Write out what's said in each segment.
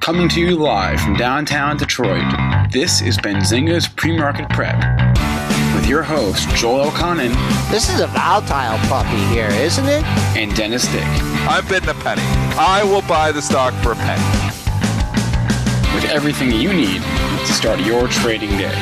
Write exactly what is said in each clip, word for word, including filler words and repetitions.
Coming to you live from downtown Detroit, this is Benzinga's Pre-Market Prep. With your host, Joel Elconin. This is a volatile puppy here, isn't it? And Dennis Dick. I'm bidding a penny. I will buy the stock for a penny. With everything you need to start your trading day.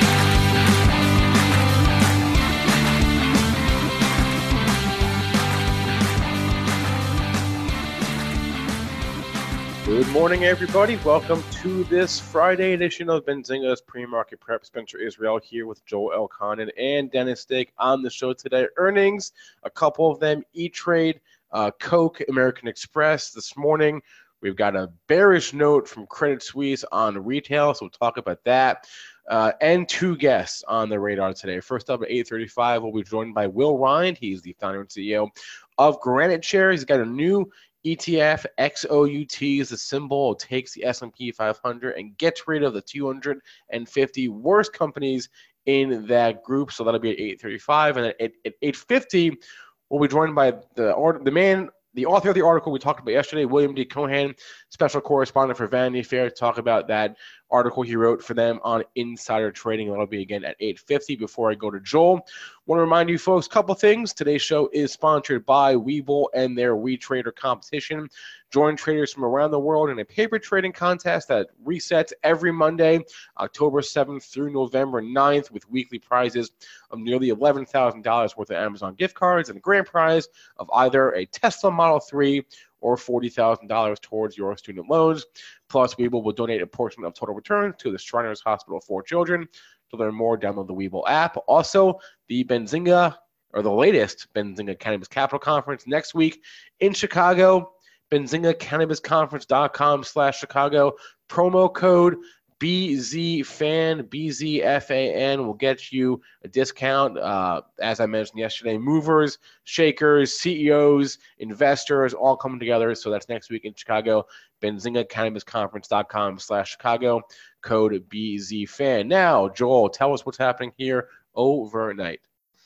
Good morning, everybody. Welcome to this Friday edition of Benzinga's Pre-Market Prep. Spencer Israel here with Joel Elconin and Dennis Dick on the show today. Earnings, a couple of them, E-Trade, uh, Coke, American Express. This morning, we've got a bearish note from Credit Suisse on retail, so we'll talk about that. Uh, and two guests on the radar today. First up at eight thirty-five, we'll be joined by Will Rind. He's the founder and C E O of Granite Shares. He's got a new E T F. X O U T is the symbol. It takes the S and P five hundred and gets rid of the two hundred fifty worst companies in that group. So that'll be at eight thirty-five. And at, at eight fifty, we'll be joined by the, the man, the author of the article we talked about yesterday, William D. Cohan, special correspondent for Vanity Fair, to talk about that article he wrote for them on insider trading. That'll be again at eight fifty. Before I go to Joel, want to remind you folks a couple things. Today's show is sponsored by Webull and their WeTrader competition. Join traders from around the world in a paper trading contest that resets every Monday, October seventh through November ninth, with weekly prizes of nearly eleven thousand dollars worth of Amazon gift cards and a grand prize of either a Tesla Model three or forty thousand dollars towards your student loans. Plus, Webull will donate a portion of total returns to the Shriners Hospital for Children. To learn more, download the Webull app. Also, the Benzinga, or the latest Benzinga Cannabis Capital Conference next week in Chicago. Benzinga Cannabis Conference.com slash Chicago. Promo code B Z Fan, B Z F A N will get you a discount. Uh, as I mentioned yesterday, movers, shakers, C E Os, investors, all coming together. So that's next week in Chicago. Benzinga Cannabis Conference.com slash Chicago, code B Z Fan. Now, Joel, tell us what's happening here overnight.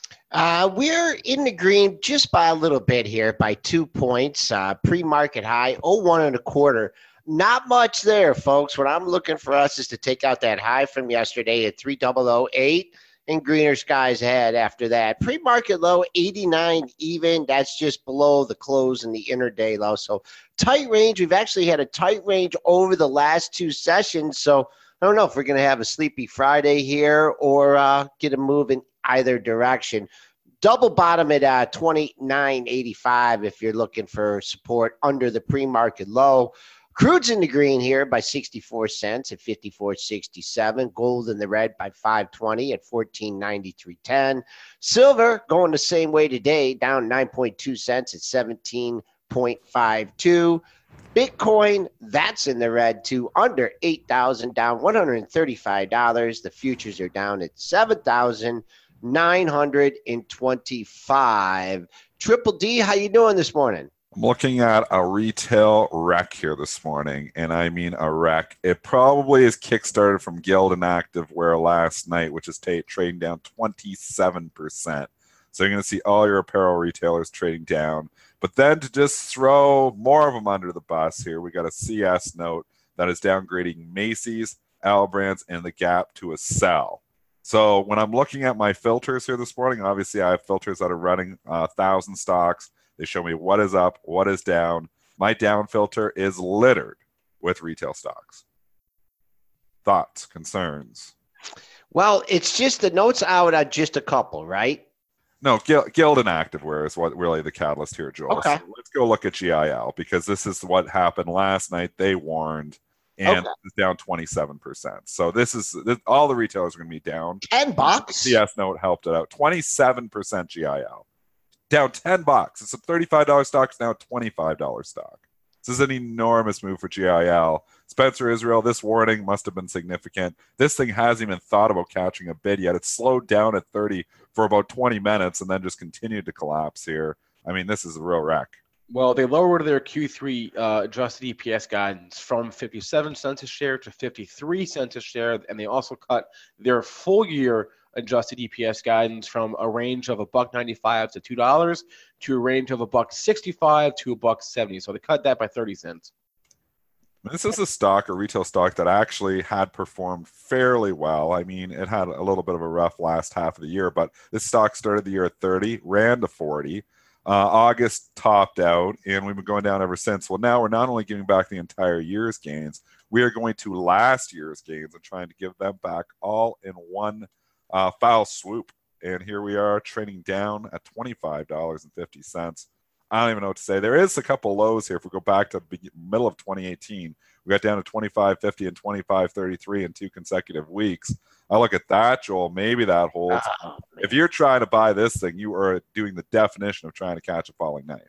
Uh, we're in the green just by a little bit here, by two points. Uh, pre-market high, oh one and a quarter. Not much there, folks. What I'm looking for us is to take out that high from yesterday at three thousand eight and greener skies ahead after that. Pre-market low, eighty-nine even. That's just below the close in the intraday low. So tight range. We've actually had a tight range over the last two sessions. So I don't know if we're going to have a sleepy Friday here or uh, get a move in either direction. Double bottom at uh, twenty-nine eighty-five if you're looking for support under the pre-market low. Crude's in the green here by sixty-four cents at fifty-four sixty-seven. Gold in the red by five twenty at fourteen ninety-three ten. Silver going the same way today, down nine point two cents at seventeen five two. Bitcoin, that's in the red too, under eight thousand, down one hundred thirty-five dollars. The futures are down at seven thousand nine hundred twenty-five. Triple D, how you doing this morning? I'm looking at a retail wreck here this morning, and I mean a wreck. It probably is kickstarted from Gildan Activewear last night, which is t- trading down twenty-seven percent. So you're going to see all your apparel retailers trading down. But then to just throw more of them under the bus here, we got a C S note that is downgrading Macy's, L Brands, and The Gap to a sell. So when I'm looking at my filters here this morning, obviously I have filters that are running uh, one thousand stocks. They show me what is up, what is down. My down filter is littered with retail stocks. Thoughts, concerns? Well, it's just the notes out on just a couple, right? No, Gil- Gildan Activewear is what really the catalyst here, Joel. Okay. So let's go look at G I L because this is what happened last night. They warned, and Okay. it's down twenty-seven percent. So this is this, all the retailers are going to be down. ten bucks. C S note helped it out. twenty-seven percent G I L. Down ten bucks. It's a thirty-five dollars stock. It's now a twenty-five dollars stock. This is an enormous move for G I L. Spencer Israel, this warning must have been significant. This thing hasn't even thought about catching a bid yet. It's slowed down at thirty for about twenty minutes and then just continued to collapse here. I mean, this is a real wreck. Well, they lowered their Q three uh, adjusted E P S guidance from fifty-seven cents a share to fifty-three cents a share, and they also cut their full year adjusted E P S guidance from a range of a buck ninety-five to two dollars to a range of a buck sixty-five to a buck seventy. So they cut that by thirty cents. This is a stock, a retail stock that actually had performed fairly well. I mean, it had a little bit of a rough last half of the year, but this stock started the year at thirty, ran to forty. Uh, August topped out, and we've been going down ever since. Well, now we're not only giving back the entire year's gains, we are going to last year's gains and trying to give them back all in one uh, foul swoop. And here we are trading down at twenty-five dollars and fifty cents. I don't even know what to say. There is a couple lows here. If we go back to the middle of twenty eighteen, we got down to twenty-five fifty and twenty-five thirty-three in two consecutive weeks. I look at that, Joel. Maybe that holds. Oh, if you're trying to buy this thing, you are doing the definition of trying to catch a falling knife.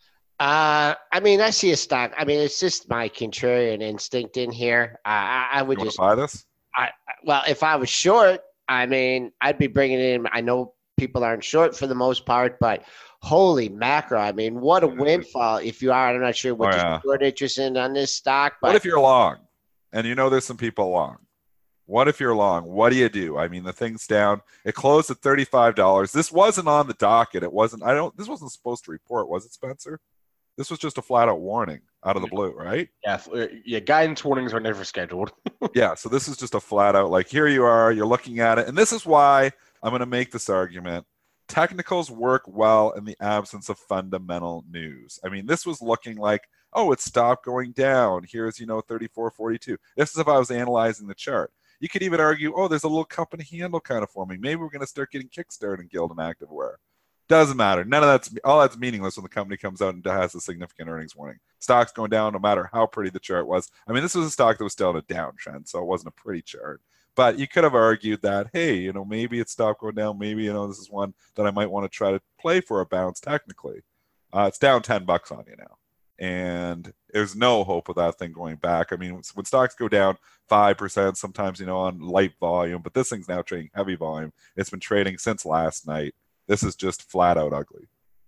Uh, I mean, I see a stock. I mean, it's just my contrarian instinct in here. Uh, I, I would you just buy this. I well, if I was short, I mean, I'd be bringing in. I know people aren't short for the most part, but holy macro. I mean, what a windfall if you are. I'm not sure what oh, yeah. your interest in on this stock. But what if you're long? And you know there's some people long. What if you're long? What do you do? I mean, the thing's down. It closed at thirty-five dollars. This wasn't on the docket. It wasn't, I don't, this wasn't supposed to report, was it, Spencer? This was just a flat out warning out of the blue, right? Yeah. Yeah. Guidance warnings are never scheduled. Yeah. So this is just a flat out, like, here you are, you're looking at it. And this is why I'm going to make this argument. Technicals work well in the absence of fundamental news. I mean, this was looking like, oh, it stopped going down. Here's, you know, thirty-four forty-two. This is if I was analyzing the chart. You could even argue, oh, there's a little cup and handle kind of forming. Maybe we're going to start getting kickstarted in Guild and Activewear. Doesn't matter. None of that's, all that's meaningless when the company comes out and has a significant earnings warning. Stock's going down no matter how pretty the chart was. I mean, this was a stock that was still in a downtrend, so it wasn't a pretty chart. But you could have argued that, hey, you know, maybe it stopped going down. Maybe, you know, this is one that I might want to try to play for a bounce technically. Uh, it's down ten bucks on you now. And there's no hope of that thing going back. I mean, when stocks go down five percent, sometimes, you know, on light volume, but this thing's now trading heavy volume. It's been trading since last night. This is just flat out ugly.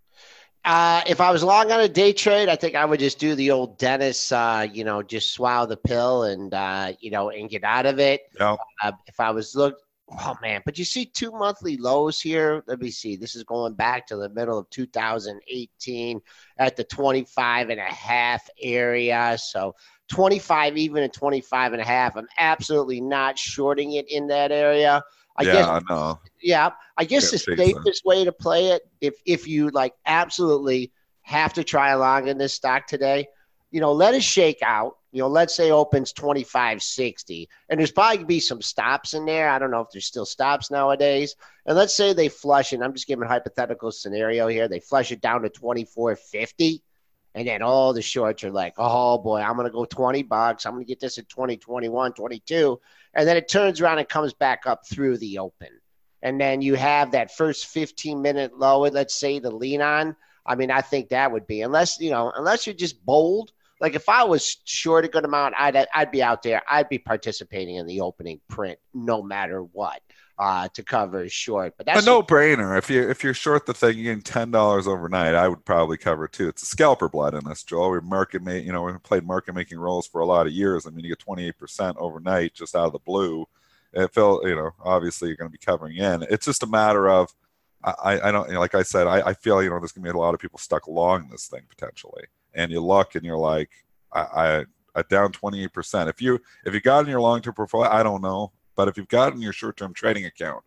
Uh, if I was long on a day trade, I think I would just do the old Dennis, uh, you know, just swallow the pill and, uh, you know, and get out of it. Yeah. Uh, if I was look, oh man, but you see two monthly lows here. Let me see. This is going back to the middle of two thousand eighteen at the twenty-five and a half area. So twenty-five, even at twenty-five and a half, I'm absolutely not shorting it in that area. I yeah, guess, I know. Yeah, I guess the safest way to play it, if if you like absolutely have to try along in this stock today, you know, let it shake out. You know, let's say opens twenty-five sixty, and there's probably gonna be some stops in there. I don't know if there's still stops nowadays. And let's say they flush it. I'm just giving a hypothetical scenario here. They flush it down to twenty-four fifty. And then all the shorts are like, oh, boy, I'm going to go twenty bucks. I'm going to get this at twenty, twenty-one, twenty-two. And then it turns around and comes back up through the open. And then you have that first fifteen-minute low, let's say, to lean on. I mean, I think that would be, unless, you know, unless you're just bold. Like if I was short a good amount, I'd, I'd be out there. I'd be participating in the opening print no matter what. Uh, to cover short, but that's a no-brainer. If you if you're short the thing, you're getting ten dollars overnight. I would probably cover too. It's a scalper blood in this, Joel. We market make, you know, we played market making roles for a lot of years. I mean, you get twenty-eight percent overnight just out of the blue. It felt, you know, obviously you're going to be covering in. It's just a matter of, I, I don't, you know, like I said, I, I feel, you know, there's going to be a lot of people stuck long this thing potentially. And you look and you're like, I, I, I down twenty-eight percent. If you if you got in your long-term portfolio, I don't know. But if you've got in your short-term trading account,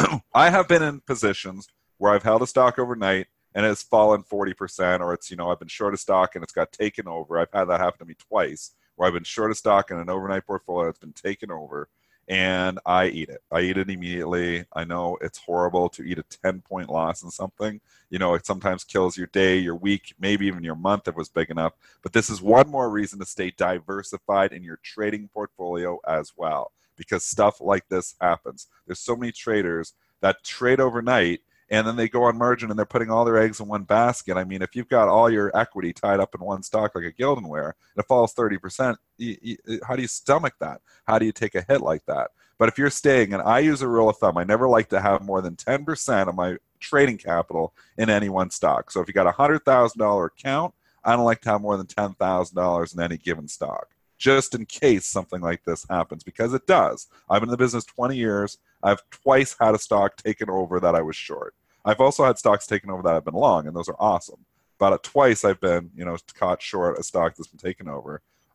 I have been in positions where I've held a stock overnight and it's fallen forty percent, or it's, you know, I've been short a stock and it's got taken over. I've had that happen to me twice, where I've been short a stock in an overnight portfolio that's been taken over, and I eat it. I eat it immediately. I know it's horrible to eat a ten-point loss in something. You know, it sometimes kills your day, your week, maybe even your month if it was big enough. But this is one more reason to stay diversified in your trading portfolio as well. Because stuff like this happens. There's so many traders that trade overnight and then they go on margin and they're putting all their eggs in one basket. I mean, if you've got all your equity tied up in one stock like a Gildanware and it falls thirty percent, you, you, how do you stomach that? How do you take a hit like that? But if you're staying, and I use a rule of thumb, I never like to have more than ten percent of my trading capital in any one stock. So if you got a one hundred thousand dollars account, I don't like to have more than ten thousand dollars in any given stock, just in case something like this happens, because it does. I've been in the business twenty years. I've twice had a stock taken over that I was short. I've also had stocks taken over that I've been long, and those are awesome. But twice I've been, you know, caught short a stock that's been taken over.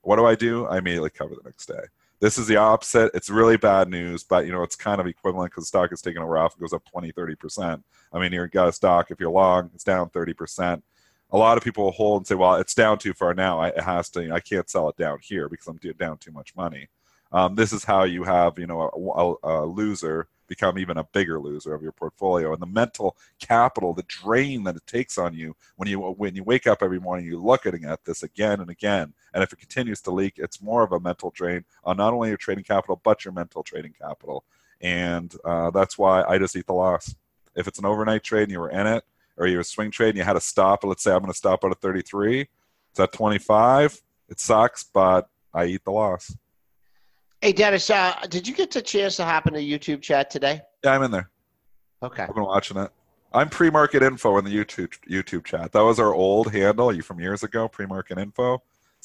What do I do? I immediately cover the next day. This is the opposite. It's really bad news, but, you know, it's kind of equivalent because the stock is taking a rough. It goes up twenty, thirty percent. I mean, you've got a stock, if you're long, it's down thirty percent. A lot of people will hold and say, well, it's down too far now. I, it has to, you know, I can't sell it down here because I'm down too much money. Um, this is how you have, you know, a, a loser become even a bigger loser of your portfolio, and the mental capital, the drain that it takes on you when you when you wake up every morning, you're looking at this again and again, and if it continues to leak, it's more of a mental drain on not only your trading capital but your mental trading capital, and uh, that's why I just eat the loss. If it's an overnight trade and you were in it, or you're a swing trade and you had to stop, let's say I'm going to stop out at thirty-three, it's at twenty-five, it sucks, but I eat the loss. Hey, Dennis, uh, did you get the chance to hop in the YouTube chat today? Yeah, I'm in there. Okay. I've been watching it. I'm pre-market info in the YouTube YouTube chat. That was our old handle you from years ago, pre-market info.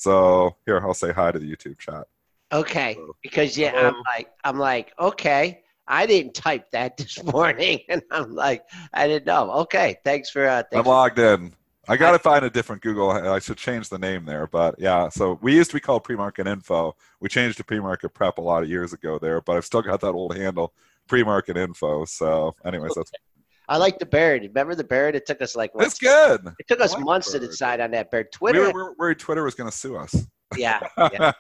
So here, I'll say hi to the YouTube chat. Okay, because yeah, Hello. I'm like, I'm like, okay, I didn't type that this morning, and I'm like, I didn't know. Okay, thanks for. Uh, thanks I'm for- logged in. I got to find a different Google. I should change the name there, but yeah. So we used to be called pre-market info. We changed to pre-market prep a lot of years ago there, but I've still got that old handle, pre-market info. So, anyways, that's. I like the bird. Remember the bird? It took us like what, It's good. It took us I like months the to bird. decide on that bird. We Twitter, were, we were worried Twitter was going to sue us. yeah, yeah,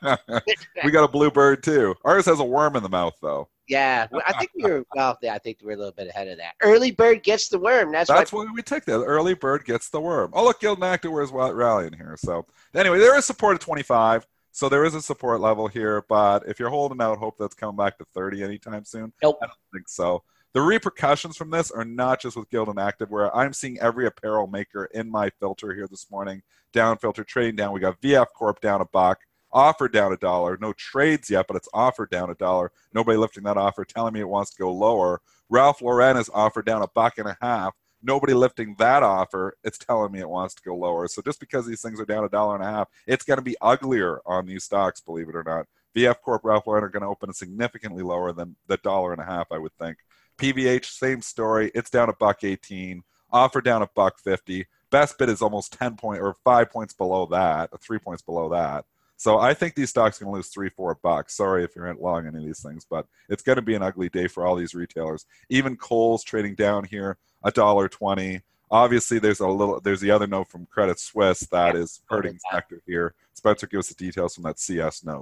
We got a blue bird too. Ours has a worm in the mouth though. yeah. Well, I think we were. Well, yeah, I think we were a little bit ahead of that. Early bird gets the worm. That's, That's why. why we took that. The early bird gets the worm. Oh, look, Guild and Active was rallying here. So anyway, there is support at twenty-five. So there is a support level here. But if you're holding out, hope that's coming back to thirty anytime soon. Nope. I don't think so. The repercussions from this are not just with Guild and Active, where I'm seeing every apparel maker in my filter here this morning. Down filter, trading down. We got V F Corp down a buck. Offered down a dollar. No trades yet, but it's offered down a dollar. Nobody lifting that offer, telling me it wants to go lower. Ralph Lauren is offered down a buck and a half. Nobody lifting that offer, it's telling me it wants to go lower. So just because these things are down a dollar and a half, it's going to be uglier on these stocks, believe it or not. V F Corp, Ralph Lauren are going to open significantly lower than the dollar and a half, I would think. P V H, same story. It's down a buck eighteen. Offer down a buck fifty. Best bid is almost ten point or five points below that, three points below that. So I think these stocks are going to lose three, four bucks. Sorry if you're long any of these things, but it's going to be an ugly day for all these retailers. Even Kohl's trading down here, a dollar twenty. Obviously, there's a little. There's the other note from Credit Suisse that Yeah, is hurting the sector here. Spencer, give us the details from that C S note.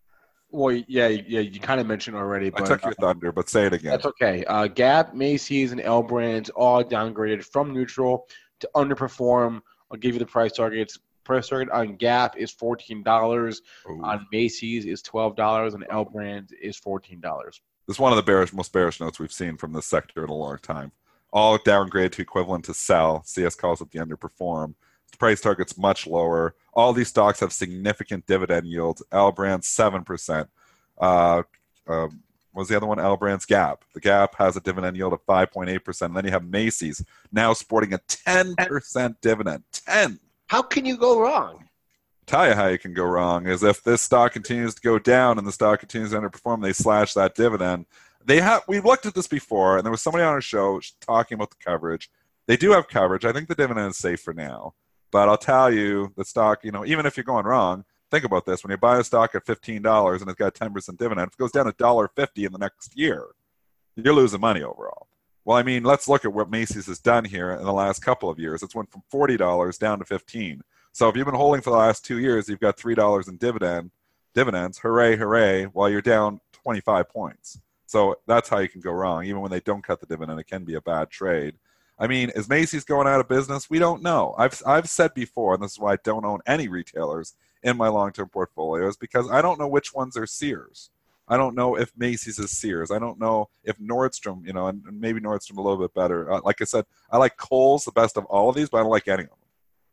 Well, yeah, yeah, you kind of mentioned already, I but took your uh, thunder, but say it again. that's okay. Uh, Gap, Macy's, and L Brands all downgraded from neutral to underperform. I'll give you the price targets. Price target on Gap is fourteen dollars. Ooh. On Macy's is twelve dollars, and L Brands is fourteen dollars. This is one of the bearish, most bearish notes we've seen from this sector in a long time. All downgrade to equivalent to sell. C S calls it the underperform. The price target's much lower. All these stocks have significant dividend yields. L Brands, seven percent. Uh, uh, what was the other one? L Brands Gap. The Gap has a dividend yield of five point eight percent. And then you have Macy's now sporting a ten percent dividend. ten. How can you go wrong? Tell you how you can go wrong is if this stock continues to go down and the stock continues to underperform, they slash that dividend. They have we've looked at this before, and there was somebody on our show talking about the coverage. They do have coverage. I think the dividend is safe for now. But I'll tell you, the stock, you know, even if you're going wrong, think about this. When you buy a stock at fifteen dollars and it's got a ten percent dividend, if it goes down to one dollar fifty in the next year, you're losing money overall. Well, I mean, let's look at what Macy's has done here in the last couple of years. It's went from forty dollars down to fifteen dollars. So if you've been holding for the last two years, you've got three dollars in dividend dividends. Hooray, hooray, while you're down twenty-five points. So that's how you can go wrong. Even when they don't cut the dividend, it can be a bad trade. I mean, is Macy's going out of business? We don't know. I've I've said before, and this is why I don't own any retailers in my long-term portfolios, because I don't know which ones are Sears. I don't know if Macy's is Sears. I don't know if Nordstrom, you know, and maybe Nordstrom a little bit better. Uh, like I said, I like Kohl's the best of all of these, but I don't like any of them.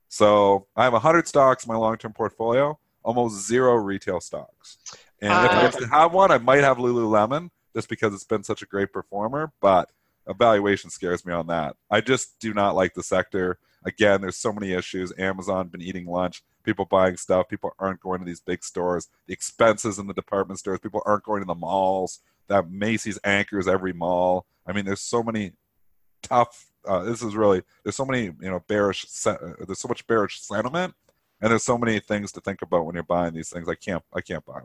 So I have one hundred stocks in my long-term portfolio, almost zero retail stocks. And if I Uh, was to have one, I might have Lululemon just because it's been such a great performer, but evaluation scares me on that. I just do not like the sector. Again, there's so many issues. Amazon been eating lunch. People buying stuff. People aren't going to these big stores. The expenses in the department stores. People aren't going to the malls. That Macy's anchors every mall. I mean, there's so many tough. Uh, this is really there's so many you know bearish. Se- there's so much bearish sentiment And there's so many things to think about when you're buying these things. I can't, I can't buy them.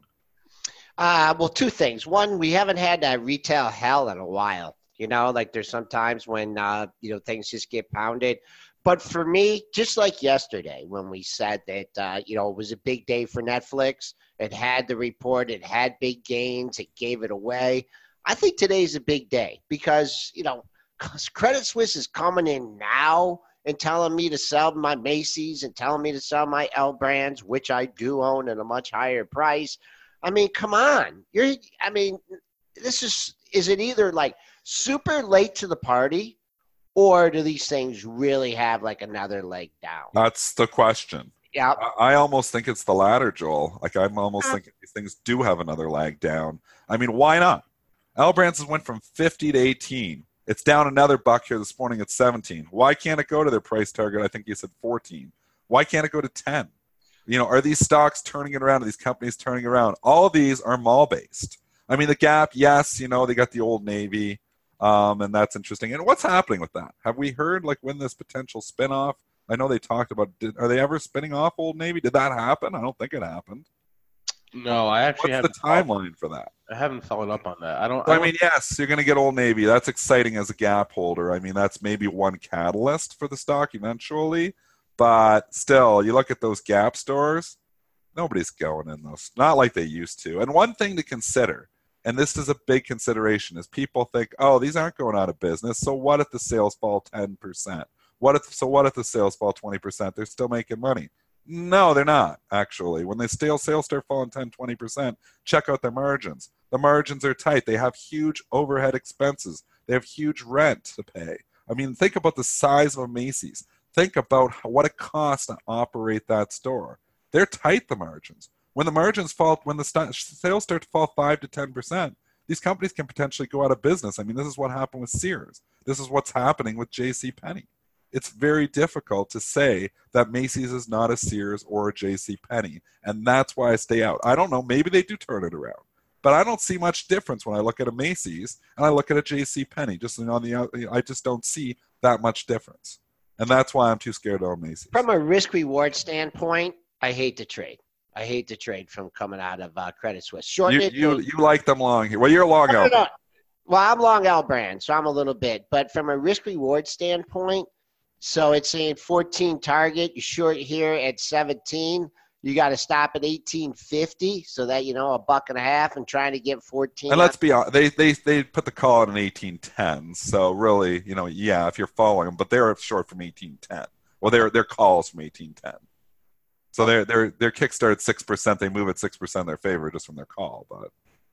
Uh, well, two things. One, we haven't had that retail hell in a while. You know, like there's sometimes when, uh, you know, things just get pounded. But for me, just like yesterday when we said that, uh, you know, it was a big day for Netflix. It had the report. It had big gains. It gave it away. I think today's a big day because, you know, Credit Suisse is coming in now and telling me to sell my Macy's and telling me to sell my L brands, which I do own at a much higher price. I mean, come on. You're, I mean, this is, is it either like super late to the party or do these things really have like another leg down? That's the question. Yeah. I, I almost think it's the latter, Joel. Like I'm almost uh, thinking these things do have another leg down. I mean, why not? L Brands has went from fifty to eighteen. It's down another buck here this morning at seventeen. Why can't it go to their price target? I think you said fourteen. Why can't it go to ten? You know, are these stocks turning it around? Are these companies turning around? All of these are mall-based. I mean, the Gap, yes, you know, they got the Old Navy, um, and that's interesting. And what's happening with that? Have we heard, like, when this potential spinoff? I know they talked about, did, are they ever spinning off Old Navy? Did that happen? I don't think it happened. No, I actually What's haven't. the timeline for that? I haven't followed up on that. I don't. I, I, don't, I mean, yes, you're going to get Old Navy. That's exciting as a Gap holder. I mean, that's maybe one catalyst for the stock eventually. But still, you look at those Gap stores, nobody's going in those. Not like they used to. And one thing to consider, and this is a big consideration, is people think, oh, these aren't going out of business. So what if the sales fall ten percent? What if so? What if the sales fall twenty percent? They're still making money. No, they're not, actually. When they still sales start falling ten, twenty percent, check out their margins. The margins are tight. They have huge overhead expenses. They have huge rent to pay. I mean, think about the size of a Macy's. Think about what it costs to operate that store. They're tight, the margins. When the margins fall, when the st- sales start to fall five to ten percent, these companies can potentially go out of business. I mean, this is what happened with Sears. This is what's happening with J C Penney. It's very difficult to say that Macy's is not a Sears or a J C Penney, and that's why I stay out. I don't know. Maybe they do turn it around, but I don't see much difference when I look at a Macy's and I look at a J C Penney. Just on the, I just don't see that much difference, and that's why I'm too scared to own Macy's. From a risk-reward standpoint, I hate to trade. I hate to trade from coming out of uh, Credit Suisse. Short you, you, you like them long here. Well, you're long no, out. No, no. Well, I'm long L brand, so I'm a little bit. But from a risk-reward standpoint, so it's saying fourteen target. You short here at seventeen. You got to stop at eighteen fifty, so that, you know, a buck and a half, and trying to get fourteen. And let's be honest, they they they put the call at an eighteen ten. So really, you know, yeah, if you're following them, but they're short from eighteen ten. Well, their their calls from eighteen ten. So their their their kickstart at six percent. They move at six percent in their favor just from their call. But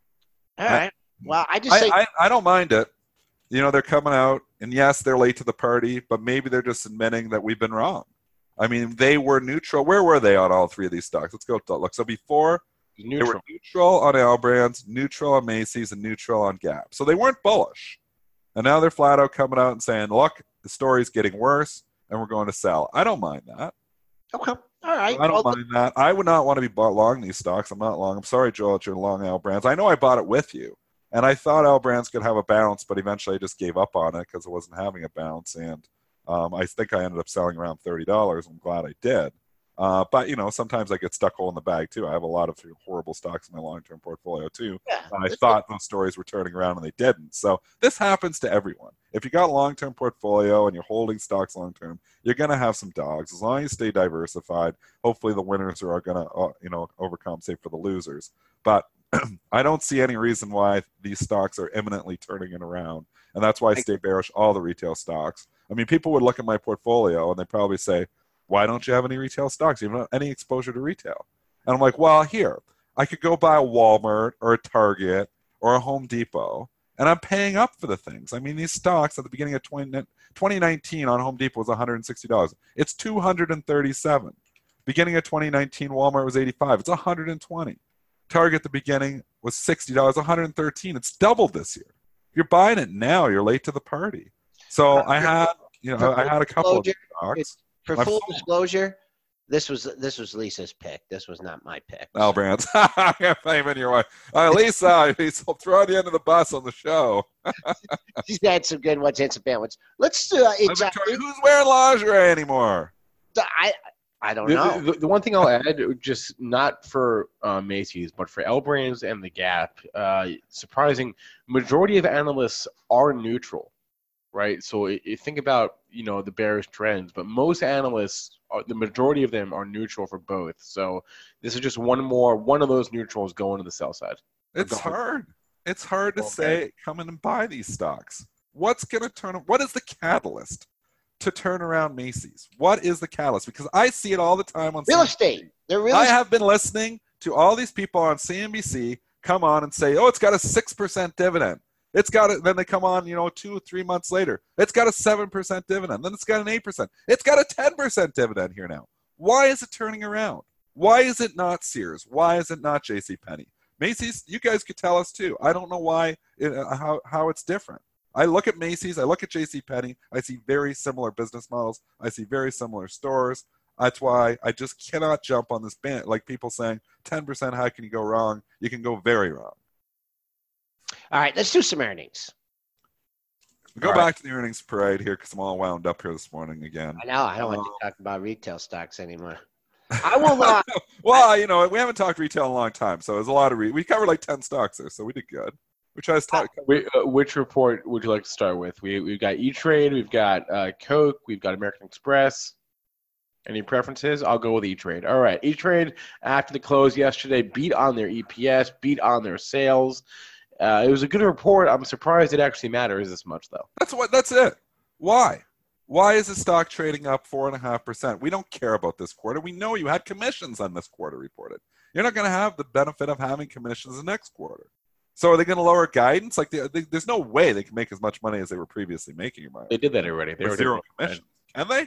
all right, I, well, I just I, say I I don't mind it. You know, they're coming out, and yes, they're late to the party, but maybe they're just admitting that we've been wrong. I mean, they were neutral. Where were they on all three of these stocks? Let's go to look. So before, neutral. They were neutral on L Brands, neutral on Macy's, and neutral on Gap. So they weren't bullish. And now they're flat out coming out and saying, look, the story's getting worse, and we're going to sell. I don't mind that. Okay. All right. I don't well, mind that. I would not want to be bought long these stocks. I'm not long. I'm sorry, Joel, that you're long L Brands. I know I bought it with you. And I thought L Brands could have a bounce, but eventually I just gave up on it because it wasn't having a bounce. And um, I think I ended up selling around thirty dollars. I'm glad I did. Uh, but, you know, sometimes I get stuck holding the bag, too. I have a lot of horrible stocks in my long-term portfolio, too. Yeah, and I thought those stories were turning around, and they didn't. So this happens to everyone. If you got a long-term portfolio and you're holding stocks long-term, you're going to have some dogs. As long as you stay diversified, hopefully the winners are going to, uh, you know, overcompensate for the losers. But I don't see any reason why these stocks are imminently turning it around. And that's why I stay bearish all the retail stocks. I mean, people would look at my portfolio and they probably say, why don't you have any retail stocks? You don't have any exposure to retail. And I'm like, well, here, I could go buy a Walmart or a Target or a Home Depot, and I'm paying up for the things. I mean, these stocks at the beginning of twenty nineteen on Home Depot was one hundred sixty dollars. It's two hundred thirty-seven dollars. Beginning of twenty nineteen, Walmart was eighty-five dollars. It's one hundred twenty dollars. Target at the beginning was sixty dollars, one hundred thirteen dollars. It's doubled this year. If you're buying it now, you're late to the party. So I had, you know, I had a couple of stocks. For My full phone. disclosure, this was this was Lisa's pick. This was not my pick. L Brands. I'm blaming your wife. Uh, Lisa, Lisa, throw the end of the bus on the show. She's had some good ones and some bad ones. Let's do uh, it's, uh, Who's wearing lingerie anymore? I I don't The, know. the, the one thing I'll add, just not for uh, Macy's, but for L Brands and the Gap, uh, surprising majority of analysts are neutral, right? So i i- think about you know the bearish trends, but most analysts, are, the majority of them are neutral for both. So this is just one more one of those neutrals going to the sell side. Or It's going- hard. It's hard to Okay. say, come in and buy these stocks. What's going to turn? What is the catalyst to turn around Macy's? What is the catalyst? Because I see it all the time on Real C N B C. estate. They're real I estate. have been listening to all these people on C N B C come on and say, "Oh, it's got a six percent dividend." It's got it. Then they come on, you know, two or three months later. It's got a seven percent dividend. Then it's got an eight percent. It's got a ten percent dividend here now. Why is it turning around? Why is it not Sears? Why is it not J C Penney? Macy's, you guys could tell us too. I don't know why, it, uh, how, how it's different. I look at Macy's, I look at J C Penney, I see very similar business models, I see very similar stores. That's why I just cannot jump on this band. Like people saying, ten percent, how can you go wrong? You can go very wrong. All right, let's do some earnings. Go All back right. to the earnings parade here because I'm all wound up here this morning again. I know. I don't want Um, to talk about retail stocks anymore. I will not. Well, you know, we haven't talked retail in a long time, so there's a lot of re- we covered like ten stocks there, so we did good. We tried to talk. Wait, uh, which report would you like to start with? We we've got E Trade, we've got uh, Coke, we've got American Express. Any preferences? I'll go with E Trade. All right, E Trade after the close yesterday beat on their E P S, beat on their sales. Uh, it was a good report. I'm surprised it actually matters this much, though. That's what. That's it. Why? Why is the stock trading up four and a half percent? We don't care about this quarter. We know you had commissions on this quarter reported. You're not going to have the benefit of having commissions the next quarter. So are they going to lower guidance? Like, they, they, there's no way they can make as much money as they were previously making. In my They did that already. They with already, zero commissions. Can they?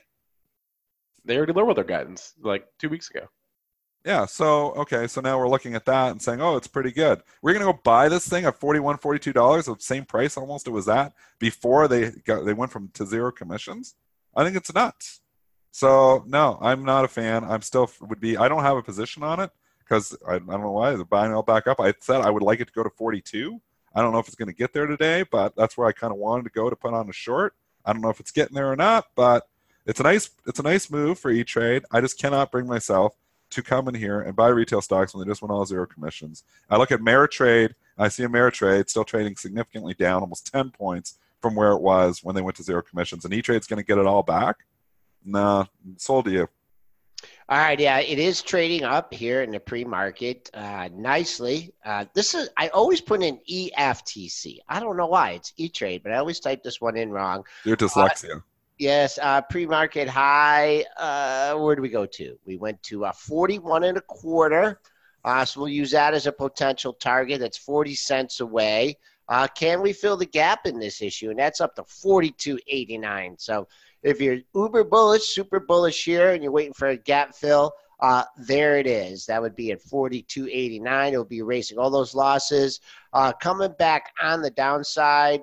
they already lowered their guidance like two weeks ago. Yeah, so, okay, so now we're looking at that and saying, oh, it's pretty good. We're going to go buy this thing at forty-one dollars, forty-two dollars, the same price almost it was at before they got they went from to zero commissions. I think it's nuts. So, no, I'm not a fan. I'm still would be, I don't have a position on it because I, I don't know why. They're buying it all back up. I said I would like it to go to forty-two. I don't know if it's going to get there today, but that's where I kind of wanted to go to put on a short. I don't know if it's getting there or not, but it's a nice it's a nice move for E-Trade. I just cannot bring myself to come in here and buy retail stocks when they just went all zero commissions. I look at Ameritrade. I see Ameritrade still trading significantly down, almost ten points from where it was when they went to zero commissions. And E-Trade's going to get it all back? No, sold to you. All right, yeah, it is trading up here in the pre-market uh, nicely. Uh, this is I always put in E F T C. I don't know why it's E-Trade, but I always type this one in wrong. Your dyslexia. Uh, yes, uh, pre-market high. Uh, where do we go to? We went to uh, forty-one and a quarter. Uh, so we'll use that as a potential target. That's forty cents away. Uh, can we fill the gap in this issue? And that's up to forty-two eighty-nine. So if you're uber bullish, super bullish here, and you're waiting for a gap fill, uh, there it is. That would be at forty-two eighty-nine. It'll be erasing all those losses. Uh, coming back on the downside,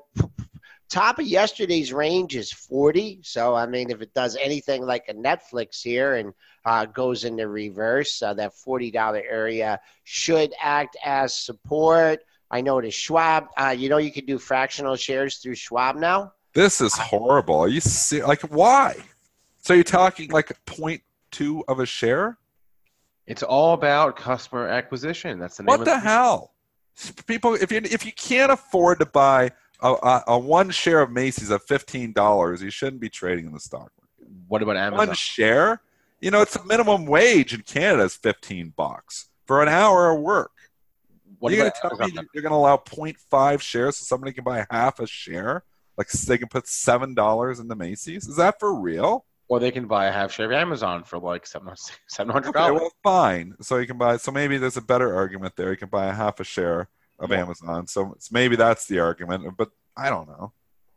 top of yesterday's range is forty. So, I mean, if it does anything like a Netflix here and uh, goes into reverse, uh, that forty dollars area should act as support. I know the Schwab, uh, you know, you can do fractional shares through Schwab now. This is horrible. Are you ser- like why? So you're talking like zero point two of a share? It's all about customer acquisition. That's the name What of the hell? People, if you if you can't afford to buy a, a, a one share of Macy's at fifteen dollars, you shouldn't be trading in the stock market. What about Amazon? One share? You know, it's the minimum wage in Canada is fifteen bucks for an hour of work. What You're going about to tell me Amazon? you're going to allow zero point five shares so somebody can buy half a share? Like they can put seven dollars into Macy's? Is that for real? Or they can buy a half share of Amazon for like seven hundred Okay, dollars. well, fine. So you can buy. So maybe there's a better argument there. You can buy a half a share of Yeah. Amazon. So it's, maybe that's the argument. But I don't know.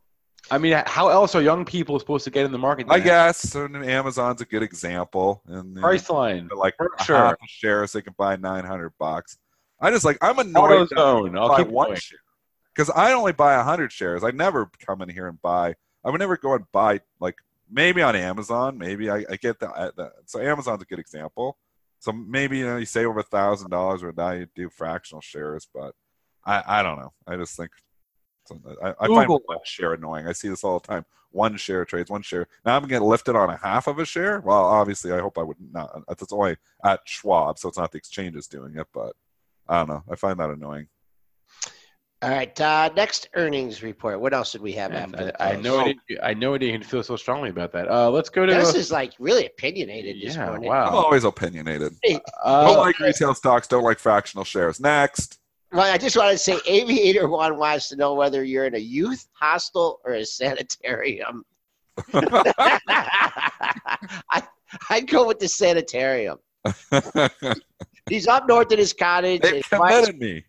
I mean, how else are young people supposed to get in the market? I then? guess so Amazon's a good example. And you know, Priceline, like a Berkshire, half a share, so they can buy nine hundred bucks. I just like I'm annoyed that AutoZone. I I'll buy keep one going. share because I only buy a hundred shares. I never come in here and buy. I would never go and buy like maybe on Amazon. Maybe I, I get that. that. So Amazon's a good example. So maybe you know you save over a thousand dollars, or now you do fractional shares. But I I don't know. I just think So I, I find one share annoying. I see this all the time. One share trades, one share. Now I'm getting lifted on a half of a share. Well, obviously, I hope I would not. That's only at Schwab, so it's not the exchanges doing it. But I don't know. I find that annoying. All right. Uh, next earnings report. What else did we have Man, after? I, I know it. I know it. You can feel so strongly about that. Uh, let's go to. This is like really opinionated this yeah, morning. wow. I'm always opinionated. Uh, don't like retail stocks. Don't like fractional shares. Next. Well, I just want to say, Aviator One wants to know whether you're in a youth hostel or a sanitarium. I, I'd go with the sanitarium. He's up north in his cottage. They his committed me.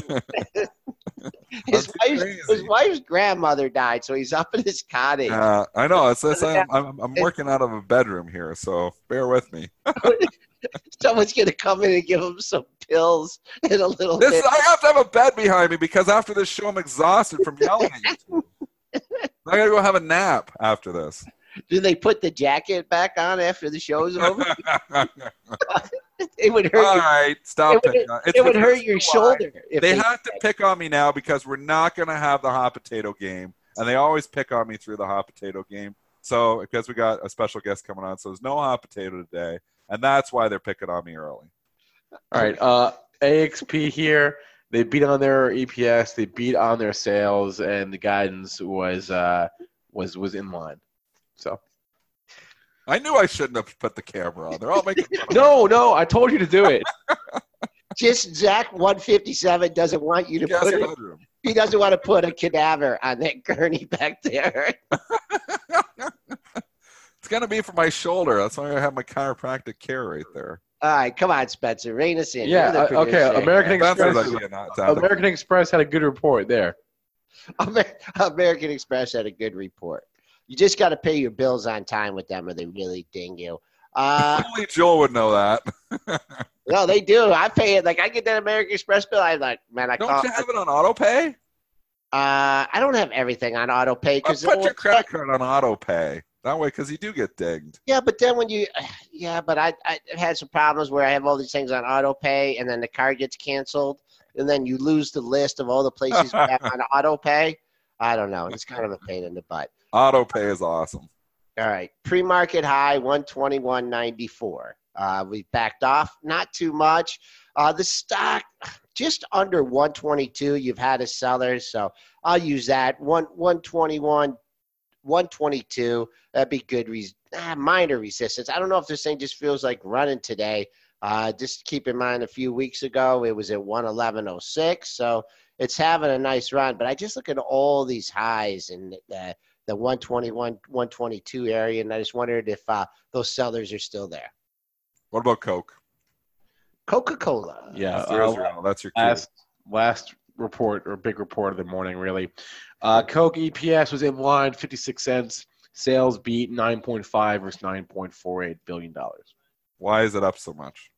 his, wife's, his wife's grandmother died, so he's up in his cottage. Uh, I know. It's, it's, I'm, I'm, I'm working out of a bedroom here, so bear with me. Someone's going to come in and give him some pills and a little This, bit. I have to have a bed behind me because after this show, I'm exhausted from yelling at you. I got to go have a nap after this. Do they put the jacket back on after the show's over? It would hurt. All your, right, stop it would, picking on. it would hurt your shoulder. If They they have to pick on me now because we're not going to have the hot potato game, and they always pick on me through the hot potato game. So because we got a special guest coming on, so there's no hot potato today, and that's why they're picking on me early. All right, uh, A X P here. They beat on their E P S. They beat on their sales, and the guidance was uh, was was in line. So. I knew I shouldn't have put the camera on. They're all making fun of No, no, I told you to do it. Just Zach one fifty-seven doesn't want you to Guest put it. bedroom. He doesn't want to put a cadaver on that gurney back there. It's going to be for my shoulder. That's why I have my chiropractic care right there. All right, come on, Spencer, rein us in. Yeah, You're the uh, okay. producer. American Spencer's Express. idea, not to have the- American Express had a good report there. Amer- American Express had a good report. You just got to pay your bills on time with them, or they really ding you. Uh, Only Joel would know that. no, they do. I pay it. Like I get that American Express bill. I'm like, man, I Don't call. you have it on auto pay? Uh, I don't have everything on auto pay Let's because put your credit card on auto pay. That way, because you do get dinged. Yeah, but then when you, yeah, but I I had some problems where I have all these things on auto pay, and then the card gets canceled, and then you lose the list of all the places you have on auto pay. I don't know. It's kind of a pain in the butt. Auto pay is awesome. All right, pre-market high one twenty-one ninety-four. Uh, we backed off, not too much. Uh, the stock just under one twenty-two. You've had a seller, so I'll use that. One one twenty-one. one twenty-two, that'd be good. Res- ah, minor resistance. I don't know if this thing just feels like running today. Uh, just keep in mind, a few weeks ago, it was at one eleven oh six, so it's having a nice run. But I just look at all these highs in the, the one twenty-one, one twenty-two area, and I just wondered if uh, those sellers are still there. What about Coke? Coca-Cola. Yeah, There's uh, your- that's your key. last last report or big report of the morning, really. Uh, Coke E P S was in line, fifty-six cents. Sales beat nine point five versus nine point four eight billion dollars. Why is it up so much?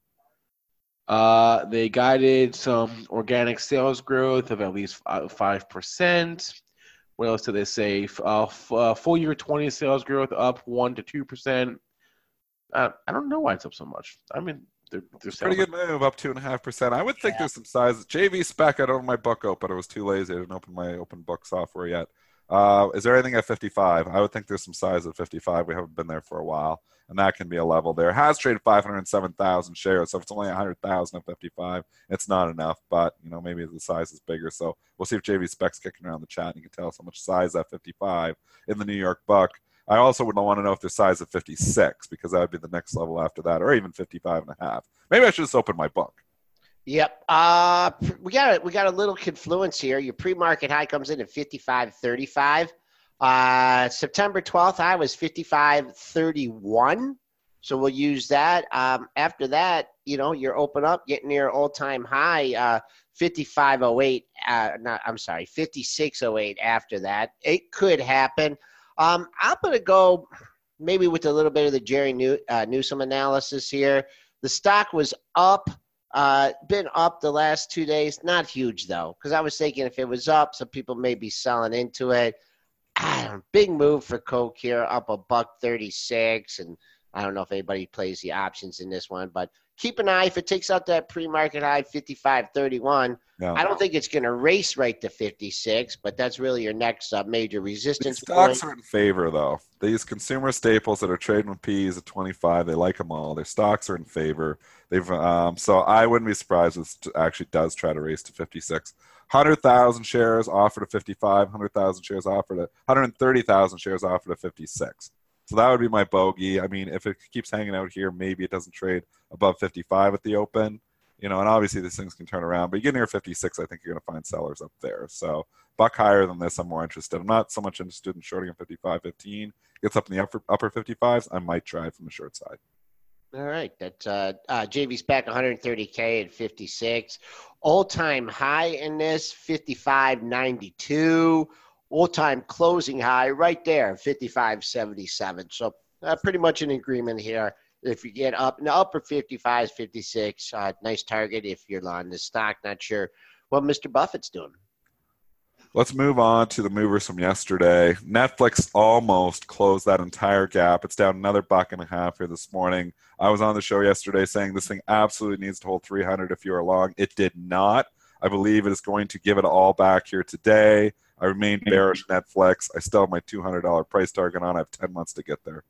Uh, they guided some organic sales growth of at least five percent. What else did they say? Uh, f- uh, full year twenty sales growth up one to two percent. Uh, I don't know why it's up so much. I mean, they're, they're Pretty good move, up two and a half percent. I would think there's some sizes. J V spec. I don't have my book open. I was too lazy. I didn't open my open book software yet. Uh, is there anything at fifty-five? I would think there's some size at fifty-five. We haven't been there for a while, and that can be a level there. It has traded five hundred seven thousand shares, so if it's only one hundred thousand at fifty-five, it's not enough. But you know, maybe the size is bigger. So we'll see if J V spec's kicking around the chat. And you can tell us how much size at fifty-five in the New York buck. I also would want to know if there's size at fifty-six, because that would be the next level after that, or even fifty-five and a half. Maybe I should just open my book. Yep. Uh, we got we got a little confluence here. Your pre-market high comes in at fifty-five thirty-five. Uh, September twelfth high was fifty-five thirty-one. So we'll use that. Um, after that, you know, you're open up, getting near all-time high, uh, fifty-five oh eight. Uh, not, I'm sorry, fifty-six oh eight after that. It could happen. Um, I'm going to go maybe with a little bit of the Jerry New, uh, Newsom analysis here. The stock was up. Uh, been up the last two days. Not huge, though, because I was thinking if it was up, some people may be selling into it. Ah, big move for Coke here, up a buck thirty-six, and I don't know if anybody plays the options in this one, but keep an eye. If it takes out that pre-market high fifty-five thirty-one, No. I don't think it's going to race right to fifty-six, but that's really your next uh, major resistance These stocks point. are in favor, though. These consumer staples that are trading with P Es at twenty-five, they like them all. Their stocks are in favor. They've um, so I wouldn't be surprised if it actually does try to race to fifty-six. one hundred thousand shares offered at fifty-five, one hundred thousand shares offered at one hundred thirty thousand shares offered at fifty-six. So that would be my bogey. I mean, if it keeps hanging out here, maybe it doesn't trade above fifty-five at the open. You know, and obviously these things can turn around, but you get near fifty-six, I think you're going to find sellers up there. So buck higher than this, I'm more interested. I'm not so much interested in shorting at fifty-five fifteen. Gets up in the upper upper fifty-fives, I might try from the short side. All right, that's uh, uh, J V's back one hundred thirty K at fifty-six. All-time high in this, fifty-five ninety-two. All-time closing high right there, fifty-five seventy-seven. So uh, pretty much an agreement here. If you get up in the upper fifty-fives, fifty-six, uh, nice target if you're on the stock. Not sure what Mister Buffett's doing. Let's move on to the movers from yesterday. Netflix almost closed that entire gap. It's down another buck and a half here this morning. I was on the show yesterday saying this thing absolutely needs to hold three hundred if you're long. It did not. I believe it is going to give it all back here today. I remain bearish Netflix. I still have my two hundred dollars price target on. I have ten months to get there.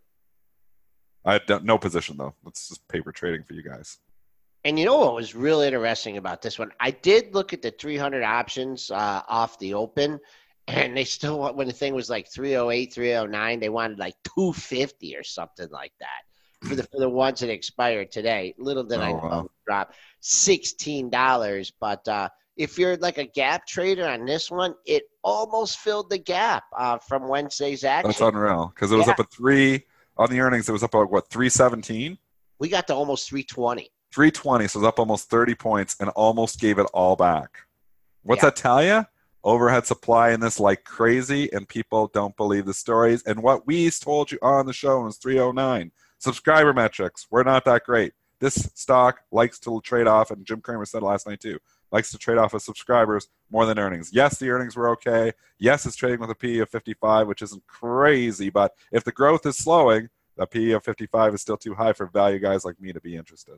I had no position, though. It's just paper trading for you guys. And you know what was real interesting about this one? I did look at the three hundred options uh, off the open, and they still want, when the thing was like three oh eight, three oh nine, they wanted like two fifty or something like that for the for the ones that expired today. Little did Oh, I know wow. it dropped sixteen dollars. But uh, if you're like a gap trader on this one, it almost filled the gap uh, from Wednesday's action. That's unreal because it was Yeah. up at three on the earnings. It was up at what, three seventeen? We got to almost three twenty. three twenty, so it was up almost thirty points and almost gave it all back. What's Yeah. that tell you? Overhead supply in this like crazy, and people don't believe the stories. And what we told you on the show was three oh nine. Subscriber metrics, we're not that great. This stock likes to trade off, and Jim Cramer said last night too, likes to trade off with subscribers more than earnings. Yes, the earnings were okay. Yes, it's trading with a P E of fifty-five, which isn't crazy, but if the growth is slowing, the P E of fifty-five is still too high for value guys like me to be interested.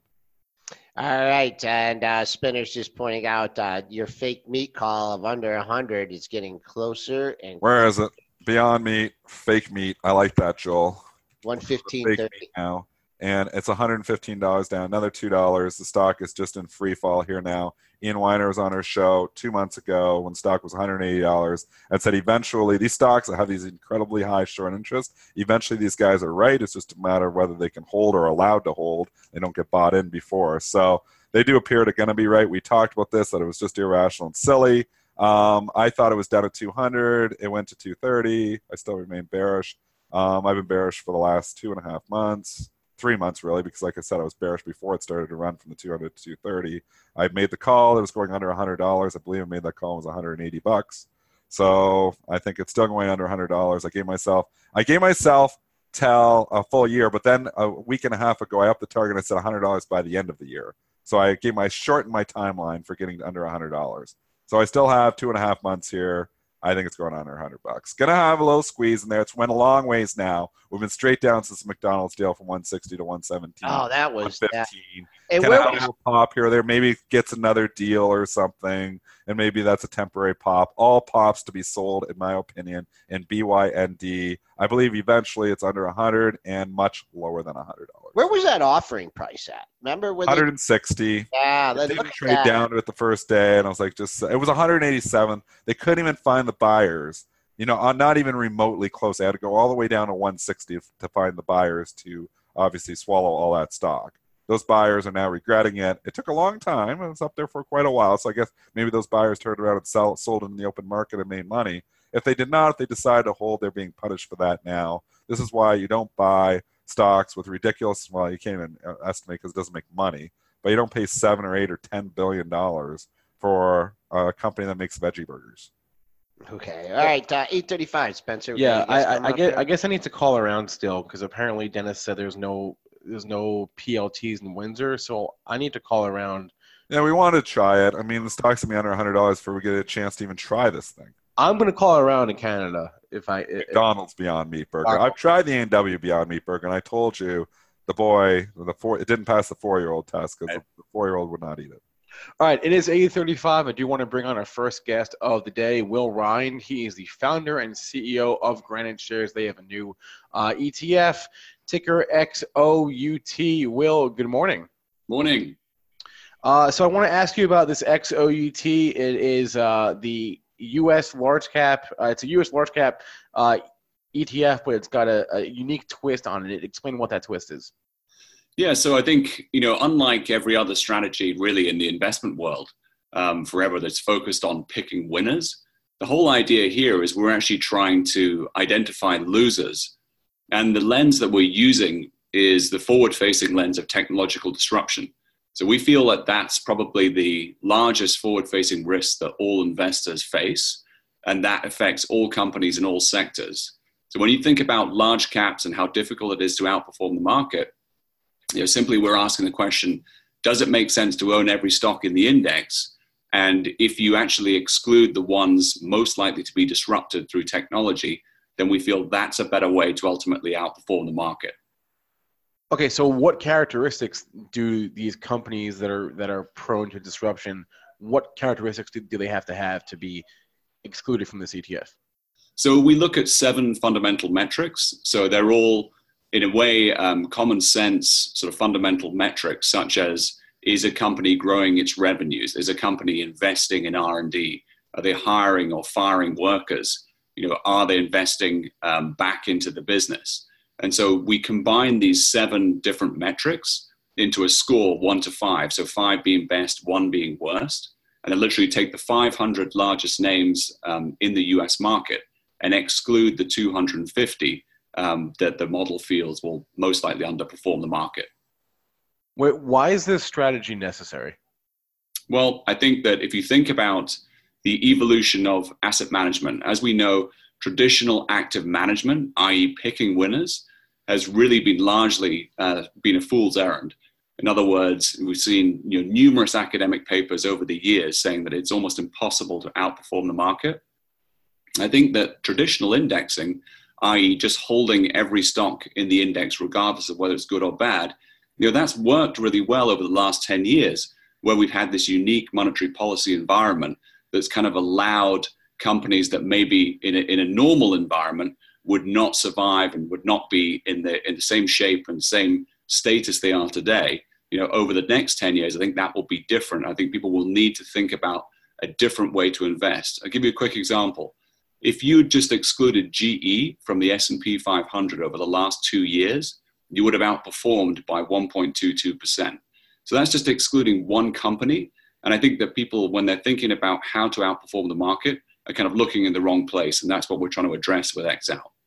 All right, and uh, Spinner's just pointing out uh, your fake meat call of under one hundred is getting closer. And Where is it? Beyond Meat, fake meat. I like that, Joel. one fifteen Fake thirty. meat now. And it's one hundred fifteen dollars down, another two dollars. The stock is just in free fall here now. Ian Weiner was on our show two months ago when stock was one hundred eighty dollars and said eventually these stocks that have these incredibly high short interest, eventually these guys are right. It's just a matter of whether they can hold or are allowed to hold. They don't get bought in before. So they do appear to going to be right. We talked about this, that it was just irrational and silly. Um, I thought it was down at two hundred. It went to two thirty. I still remain bearish. Um, I've been bearish for the last two and a half months. Three months really, because like I said, I was bearish before it started to run from the two hundred to two thirty. I made the call. It was going under one hundred dollars. I believe I made that call. It was one hundred eighty bucks. So I think it's still going under one hundred dollars. I gave myself, I gave myself till a full year, but then a week and a half ago, I upped the target. I said one hundred dollars by the end of the year. So I gave my shortened my timeline for getting under one hundred dollars. So I still have two and a half months here. I think it's going under one hundred bucks. Gonna have a little squeeze in there. It's went a long ways now. We've been straight down since the McDonald's deal from one sixty to one seventeen. Oh, that was that. one fifteen. And Can where have a was, little pop here or there. Maybe gets another deal or something, and maybe that's a temporary pop. All pops to be sold, in my opinion, in B Y N D. I believe eventually it's under one hundred and much lower than one hundred dollars. where was that offering price at? Remember when one hundred sixty. They, yeah, It let's didn't look at trade that. down to it the first day, and I was like, just it was one hundred eighty-seven. They couldn't even find the buyers. You know, I'm not even remotely close. I had to go all the way down to one sixty to find the buyers to obviously swallow all that stock. Those buyers are now regretting it. It took a long time. It was up there for quite a while. So I guess maybe those buyers turned around and sell, sold in the open market and made money. If they did not, if they decide to hold, they're being punished for that now. This is why you don't buy stocks with ridiculous, well, you can't even estimate because it doesn't make money, but you don't pay seven or eight or ten billion dollars for a company that makes veggie burgers. Okay, all right, uh, eight thirty-five, Spencer. Yeah, Can you guys I, come I, I up get. here? I guess I need to call around still because apparently Dennis said there's no there's no P L Ts in Windsor, so I need to call around. Yeah, we want to try it. I mean, the stock's going to be under one hundred dollars before we get a chance to even try this thing. I'm gonna call around in Canada. If I if, McDonald's Beyond Meat Burger. Wow. I've tried the A and W Beyond Meat Burger, and I told you the boy, the four, it didn't pass the four-year-old test because the four-year-old would not eat it. All right, it is eight thirty-five. I do want to bring on our first guest of the day, Will Ryan. He is the founder and C E O of Granite Shares. They have a new uh, E T F, ticker X O U T. Will, good morning. Morning. Uh, so I want to ask you about this X O U T. It is uh, the U S large cap. Uh, it's a U S large cap uh, E T F, but it's got a, a unique twist on it. Explain what that twist is. Yeah, so I think, you know, unlike every other strategy really in the investment world, um, forever that's focused on picking winners, the whole idea here is we're actually trying to identify losers. And the lens that we're using is the forward-facing lens of technological disruption. So we feel that that's probably the largest forward-facing risk that all investors face, and that affects all companies in all sectors. So when you think about large caps and how difficult it is to outperform the market, you know, simply we're asking the question, does it make sense to own every stock in the index? And if you actually exclude the ones most likely to be disrupted through technology, then we feel that's a better way to ultimately outperform the market. Okay, so what characteristics do these companies that are that are prone to disruption, what characteristics do, do they have to have to be excluded from this E T F? So we look at seven fundamental metrics. So they're all, in a way, um, common sense sort of fundamental metrics, such as, is a company growing its revenues? Is a company investing in R and D? Are they hiring or firing workers? You know, are they investing um, back into the business? And so we combine these seven different metrics into a score, one to five. So five being best, one being worst. And then literally take the five hundred largest names um, in the U S market and exclude the two hundred fifty um, that the model feels will most likely underperform the market. Wait, why is this strategy necessary? Well, I think that if you think about the evolution of asset management, as we know, traditional active management, that is picking winners, has really been largely uh, been a fool's errand. In other words, we've seen you know, numerous academic papers over the years saying that it's almost impossible to outperform the market. I think that traditional indexing, that is just holding every stock in the index regardless of whether it's good or bad, you know, that's worked really well over the last ten years, where we've had this unique monetary policy environment that's kind of allowed companies that maybe in a, in a normal environment would not survive and would not be in the in the same shape and same status they are today. You know, over the next ten years, I think that will be different. I think people will need to think about a different way to invest. I'll give you a quick example. If you just excluded G E from the S and P five hundred over the last two years, you would have outperformed by one point two two percent. So that's just excluding one company. And I think that people, when they're thinking about how to outperform the market, are kind of looking in the wrong place. And that's what we're trying to address with X L.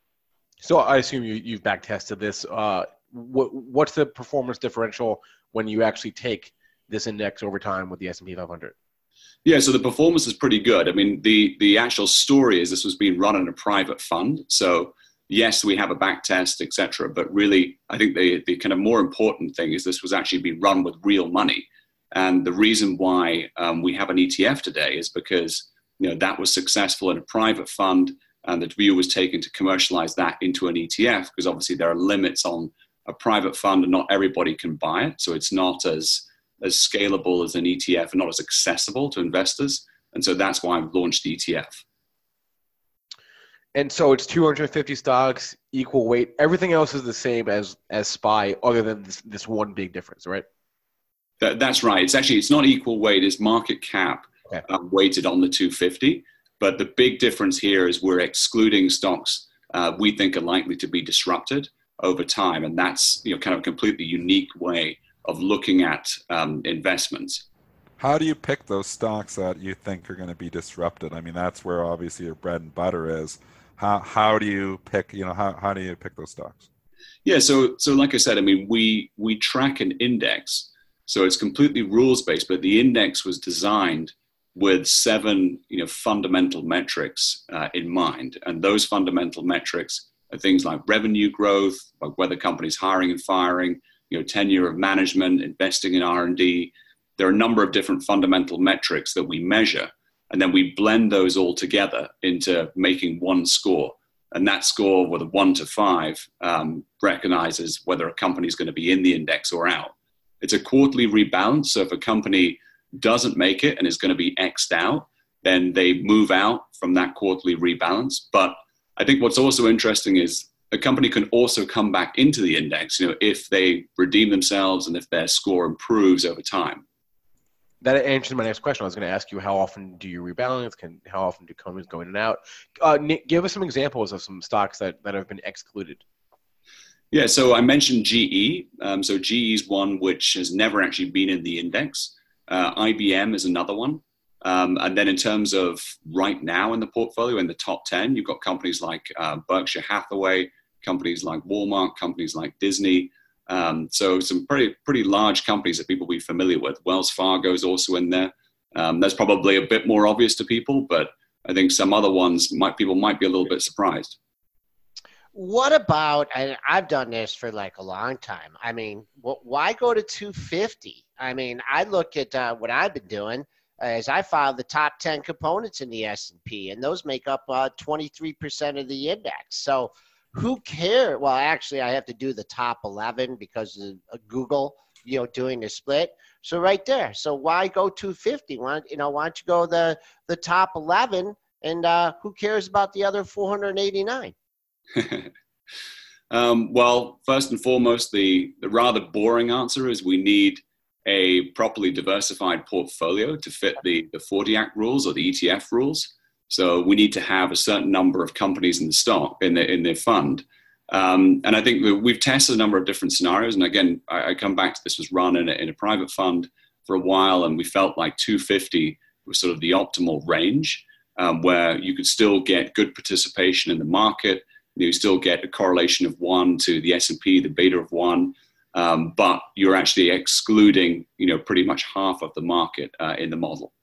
So I assume you, you've back tested this. Uh, what, what's the performance differential when you actually take this index over time with the S and P five hundred? Yeah, so the performance is pretty good. I mean, the, the actual story is this was being run in a private fund. So yes, we have a back test, et cetera. But really, I think the, the kind of more important thing is this was actually being run with real money. And the reason why um, we have an E T F today is because you know that was successful in a private fund, and the view was taken to commercialize that into an E T F, because obviously there are limits on a private fund and not everybody can buy it. So it's not as, as scalable as an E T F and not as accessible to investors. And so that's why I've launched the E T F. And so it's two hundred fifty stocks, equal weight. Everything else is the same as as S P Y, other than this, this one big difference, right? That, that's right. It's actually, it's not equal weight, it's market cap okay. um, weighted on the two fifty. But the big difference here is we're excluding stocks uh, we think are likely to be disrupted over time. And that's you know kind of a completely unique way of looking at um, investments. How do you pick those stocks that you think are going to be disrupted? I mean, that's where obviously your bread and butter is. How how do you pick, you know, how, how do you pick those stocks? Yeah, so so like I said, I mean, we we track an index. So it's completely rules-based, but the index was designed with seven, you know, fundamental metrics uh, in mind. And those fundamental metrics are things like revenue growth, like whether companies hiring and firing, you know, tenure of management, investing in R and D. There are a number of different fundamental metrics that we measure. And then we blend those all together into making one score. And that score with a one to five um, recognizes whether a company is going to be in the index or out. It's a quarterly rebalance. So if a company doesn't make it and is going to be X'd out, then they move out from that quarterly rebalance. But I think what's also interesting is a company can also come back into the index, you know, if they redeem themselves and if their score improves over time. That answers my next question. I was going to ask you, how often do you rebalance? Can how often do companies go in and out? Uh, Nick, give us some examples of some stocks that, that have been excluded. Yeah, so I mentioned G E. Um, so G E is one which has never actually been in the index. Uh, I B M is another one. Um, and then in terms of right now in the portfolio, in the top ten, you've got companies like uh, Berkshire Hathaway, companies like Walmart, companies like Disney. Um, so some pretty pretty large companies that people will be familiar with. Wells Fargo is also in there. Um, that's probably a bit more obvious to people, but I think some other ones might people might be a little bit surprised. What about, and I've done this for like a long time. I mean, wh- why go to two fifty? I mean, I look at uh, what I've been doing as I follow the top ten components in the S and P, and those make up uh, twenty-three percent of the index. So who cares? Well, actually, I have to do the top eleven because of Google, you know, doing the split. So right there. So why go two fifty? Why, you know, why don't you go the the top eleven, and uh, who cares about the other four hundred eighty-nine? um, well, first and foremost, the, the rather boring answer is we need a properly diversified portfolio to fit the, the forty Act rules or the E T F rules. So we need to have a certain number of companies in the stock, in the, in their fund. Um, and I think we've tested a number of different scenarios. And again, I, I come back to this was run in a, in a private fund for a while, and we felt like two fifty was sort of the optimal range um, where you could still get good participation in the market. You still get a correlation of one to the S and P, the beta of one, um, but you're actually excluding, you know, pretty much half of the market uh, in the model.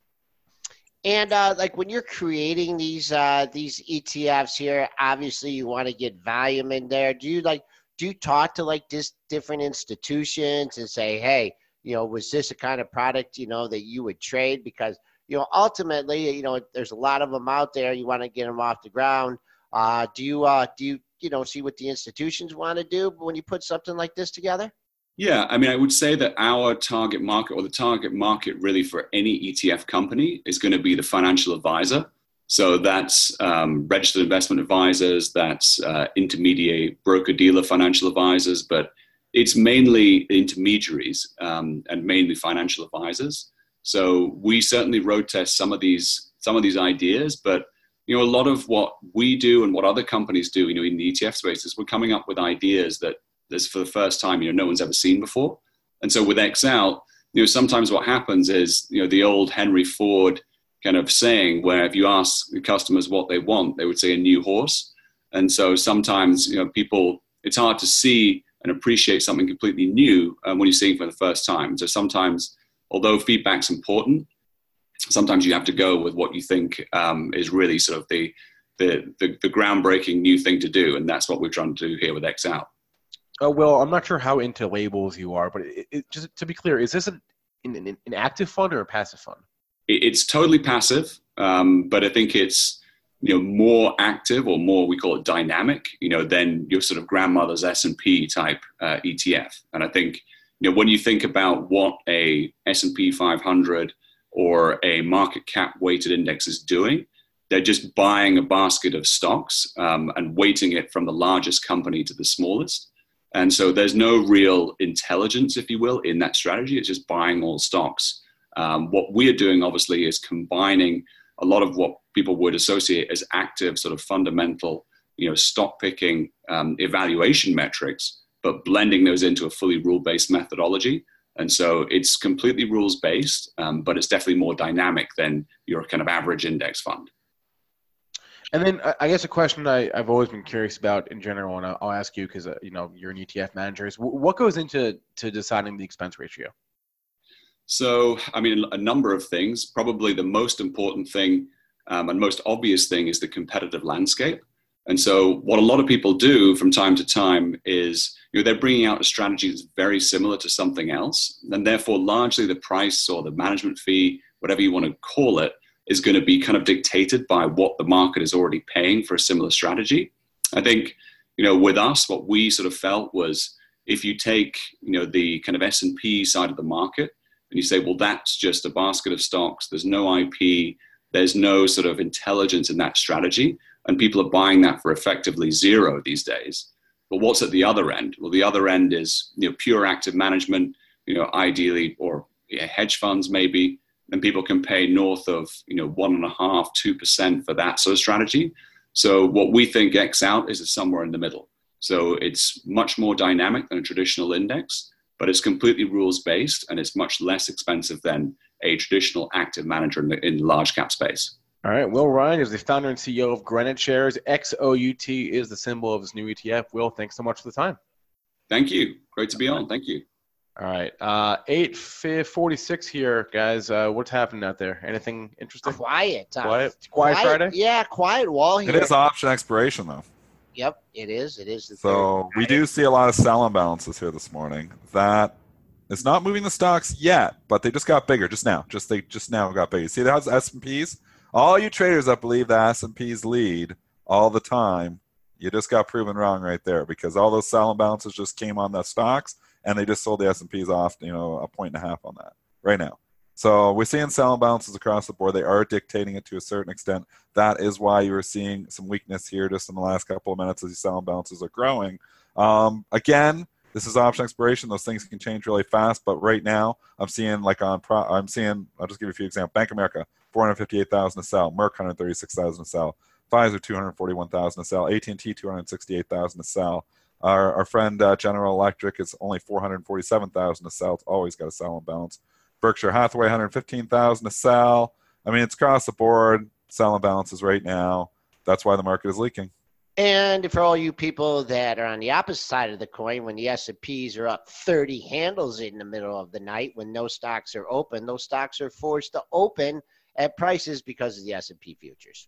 And uh, like when you're creating these uh, these E T Fs here, obviously you want to get volume in there. Do you like do you talk to like this different institutions and say, hey, you know, was this a kind of product, you know, that you would trade? Because, you know, ultimately, you know, there's a lot of them out there. You want to get them off the ground. Uh, do you uh, do you you know see what the institutions want to do when you put something like this together? Yeah, I mean, I would say that our target market, or the target market really for any E T F company, is going to be the financial advisor. So that's um, registered investment advisors, that's uh, intermediate broker-dealer financial advisors, but it's mainly intermediaries um, and mainly financial advisors. So we certainly road test some of these some of these ideas, but you know, a lot of what we do and what other companies do, you know, in the E T F space is we're coming up with ideas that there's for the first time, you know, no one's ever seen before. And so with X out, you know, sometimes what happens is, you know, the old Henry Ford kind of saying where if you ask the customers what they want, they would say a new horse. And so sometimes, you know, people, it's hard to see and appreciate something completely new um, when you're seeing it for the first time. So sometimes, although feedback's important, sometimes you have to go with what you think um, is really sort of the, the, the, the groundbreaking new thing to do. And that's what we're trying to do here with X out. Uh, well, I'm not sure how into labels you are, but it, it, just to be clear, is this an, an, an active fund or a passive fund? It, it's totally passive, um, but I think it's, you know, more active or more, we call it dynamic, you know, than your sort of grandmother's S and P type uh, E T F. And I think, you know, when you think about what a S and P five hundred or a market cap weighted index is doing, they're just buying a basket of stocks um, and weighting it from the largest company to the smallest. And so there's no real intelligence, if you will, in that strategy. It's just buying all stocks. Um, what we're doing, obviously, is combining a lot of what people would associate as active sort of fundamental, you know, stock picking um, evaluation metrics, but blending those into a fully rule-based methodology. And so it's completely rules-based, um, but it's definitely more dynamic than your kind of average index fund. And then I guess a question I, I've always been curious about in general, and I'll, I'll ask you because uh, you know you're an E T F manager, is what goes into to deciding the expense ratio? So, I mean, a number of things. Probably the most important thing um, and most obvious thing is the competitive landscape. And so what a lot of people do from time to time is, you know, they're bringing out a strategy that's very similar to something else. And therefore, largely the price or the management fee, whatever you want to call it, is going to be kind of dictated by what the market is already paying for a similar strategy. I think, you know, with us, what we sort of felt was if you take, you know, the kind of S and P side of the market and you say, well, that's just a basket of stocks, there's no I P, there's no sort of intelligence in that strategy, and people are buying that for effectively zero these days. But what's at the other end? Well, the other end is, you know, pure active management, you know, ideally, or yeah, hedge funds maybe, and people can pay north of, you know, one and a half, two percent for that sort of strategy. So what we think X out is somewhere in the middle. So it's much more dynamic than a traditional index, but it's completely rules-based, and it's much less expensive than a traditional active manager in the, in the large cap space. All right. Will Ryan is the founder and C E O of Granite Shares. X O U T is the symbol of this new E T F. Will, thanks so much for the time. Thank you. Great to be on. Thank you. All right. Uh, eight forty-six here, guys. Uh, what's happening out there? Anything interesting? Quiet. Uh, Quiet? Quiet Friday? Yeah, quiet wall here. It is option expiration, though. Yep, it is. It is. The so we do see a lot of sell imbalances here this morning. That is not moving the stocks yet, but they just got bigger just now. Just they just now got bigger. See those S and Ps? All you traders that believe the S and Ps lead all the time, you just got proven wrong right there, because all those sell imbalances just came on the stocks, and they just sold the S and Ps off, you know, a point and a half on that right now. So we're seeing sell imbalances across the board. They are dictating it to a certain extent. That is why you are seeing some weakness here just in the last couple of minutes as these sell imbalances are growing. Um, again, this is option expiration. Those things can change really fast. But right now, I'm seeing like on pro, I'm seeing. I'll just give you a few examples. Bank of America, four hundred fifty-eight thousand to sell. Merck, one hundred thirty-six thousand to sell. Pfizer, two hundred forty-one thousand to sell. A T and T, two hundred sixty-eight thousand to sell. Our, our friend uh, General Electric is only four hundred forty-seven thousand to sell. It's always got a sell imbalance. Berkshire Hathaway, one hundred fifteen thousand to sell. I mean, it's across the board. Sell imbalances right now. That's why the market is leaking. And for all you people that are on the opposite side of the coin, when the S and Ps are up thirty handles in the middle of the night, when no stocks are open, those stocks are forced to open at prices because of the S and P futures.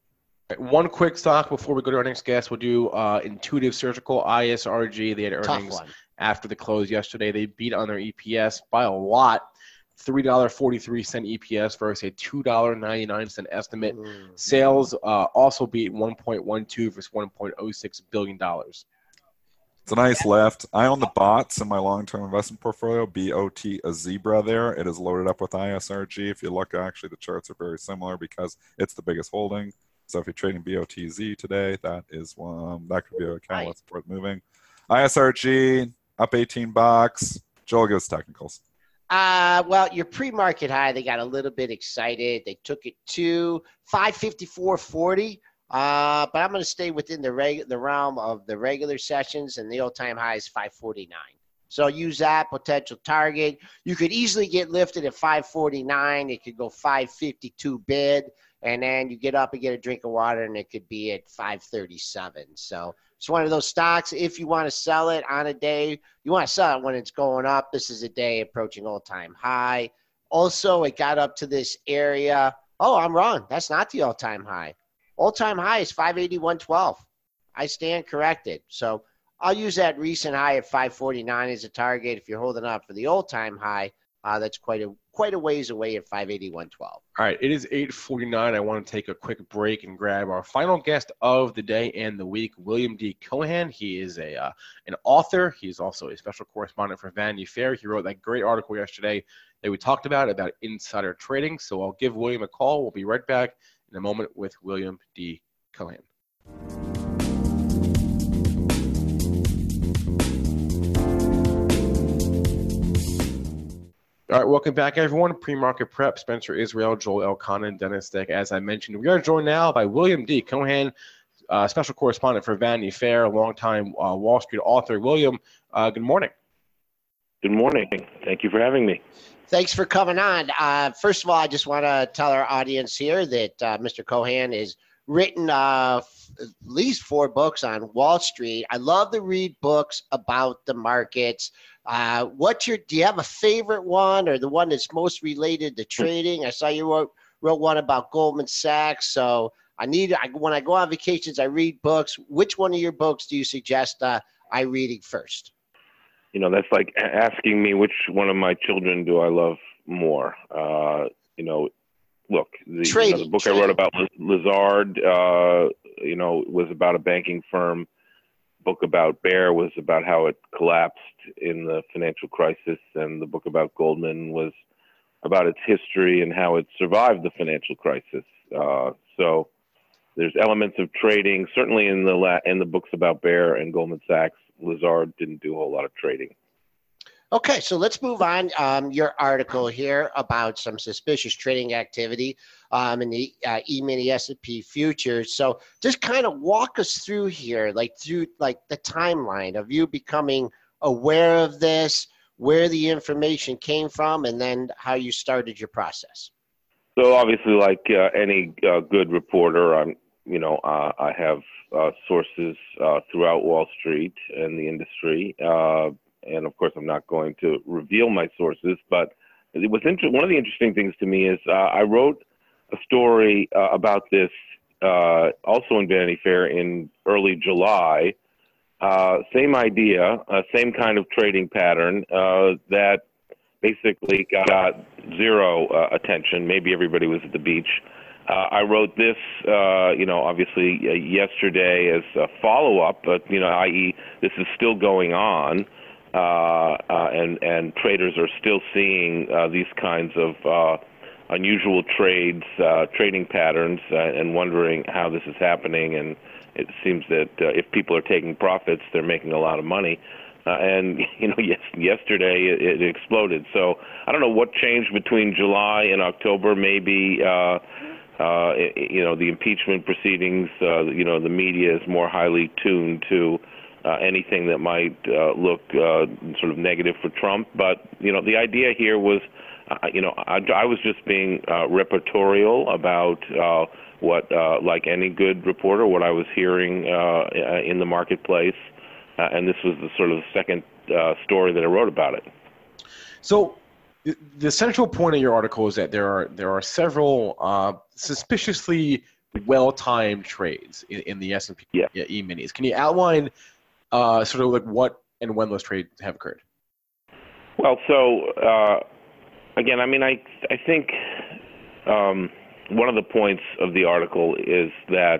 One quick stock before we go to our next guest. We'll do uh, Intuitive Surgical, I S R G. They had earnings after the close yesterday. They beat on their E P S by a lot. three dollars and forty-three cents E P S versus a two dollars and ninety-nine cents estimate. Mm. Sales uh, also beat one point one two versus one point oh six billion dollars. It's a nice lift. I own the bots in my long-term investment portfolio, B O T, a zebra there. It is loaded up with I S R G. If you look, actually, the charts are very similar because it's the biggest holding. So if you're trading B O T Z today, that is one, that could be a catalyst for it moving. I S R G up eighteen bucks. Joel gives technicals. Uh, well, your pre-market high, they got a little bit excited. They took it to five fifty-four forty. Uh, but I'm going to stay within the reg- the realm of the regular sessions, and the all-time high is five forty-nine. So use that potential target. You could easily get lifted at five forty-nine. It could go five fifty-two bid, and then you get up and get a drink of water, and it could be at five thirty-seven. So it's one of those stocks. If you want to sell it on a day, you want to sell it when it's going up. This is a day approaching all-time high. Also, it got up to this area. Oh, I'm wrong. That's not the all-time high. All-time high is five eighty-one twelve. I stand corrected. So I'll use that recent high at five forty-nine as a target. If you're holding up for the all-time high, uh, that's quite a quite a ways away at five eighty-one twelve. All right, it is eight forty-nine. I want to take a quick break and grab our final guest of the day and the week, William D. Cohan. He is a uh, an author. He's also a special correspondent for Vanity Fair. He wrote that great article yesterday that we talked about, about insider trading. So I'll give William a call. We'll be right back in a moment with William D. Cohan. All right, welcome back, everyone. Pre-market prep, Spencer Israel, Joel Elconin, Dennis Dick. As I mentioned, we are joined now by William D. Cohan, uh, special correspondent for Vanity Fair, a longtime uh, Wall Street author. William, uh, good morning. Good morning. Thank you for having me. Thanks for coming on. Uh, first of all, I just want to tell our audience here that uh, Mister Cohan has written uh, f- at least four books on Wall Street. I love to read books about the markets. Uh, what's your, do you have a favorite one or the one that's most related to trading? I saw you wrote, wrote one about Goldman Sachs. So I need, I, when I go on vacations, I read books. Which one of your books do you suggest uh, I reading first? You know, that's like asking me which one of my children do I love more. Uh, you know, look, the, trading, you know, the book trading. I wrote about Lazard, uh, you know, was about a banking firm. Book about Bear was about how it collapsed in the financial crisis, and the book about Goldman was about its history and how it survived the financial crisis. Uh, so there's elements of trading, certainly in the la- in the books about Bear and Goldman Sachs. Lazard didn't do a whole lot of trading. Okay, so let's move on. Um, your article here about some suspicious trading activity um, in the uh, E-mini S and P futures. So just kind of walk us through here, like through like the timeline of you becoming aware of this, where the information came from, and then how you started your process. So obviously, like uh, any uh, good reporter, I'm, you know, uh, I have uh, sources uh, throughout Wall Street and the industry. Uh, And of course, I'm not going to reveal my sources, but it was inter- one of the interesting things to me is uh, I wrote a story uh, about this uh, also in Vanity Fair in early July. Uh, same idea, uh, same kind of trading pattern uh, that basically got zero uh, attention. Maybe everybody was at the beach. Uh, I wrote this, uh, you know, obviously uh, yesterday as a follow-up, but, you know, that is this is still going on. Uh, uh, and, and traders are still seeing uh, these kinds of uh, unusual trades, uh, trading patterns, uh, and wondering how this is happening. And it seems that uh, if people are taking profits, they're making a lot of money. Uh, and, you know, yes, yesterday it, it exploded. So I don't know what changed between July and October. Maybe, uh, uh, it, you know, the impeachment proceedings, uh, you know, the media is more highly tuned to Uh, anything that might uh, look uh, sort of negative for Trump. But, you know, the idea here was, uh, you know, I, I was just being uh, reportorial about uh, what, uh, like any good reporter, what I was hearing uh, in the marketplace. Uh, and this was the sort of second uh, story that I wrote about it. So the, the central point of your article is that there are there are several uh, suspiciously well-timed trades in, in the S and P yeah. E-minis. Can you outline Uh, sort of like what and when those trades have occurred? Well, so uh, again, I mean, I I think um, one of the points of the article is that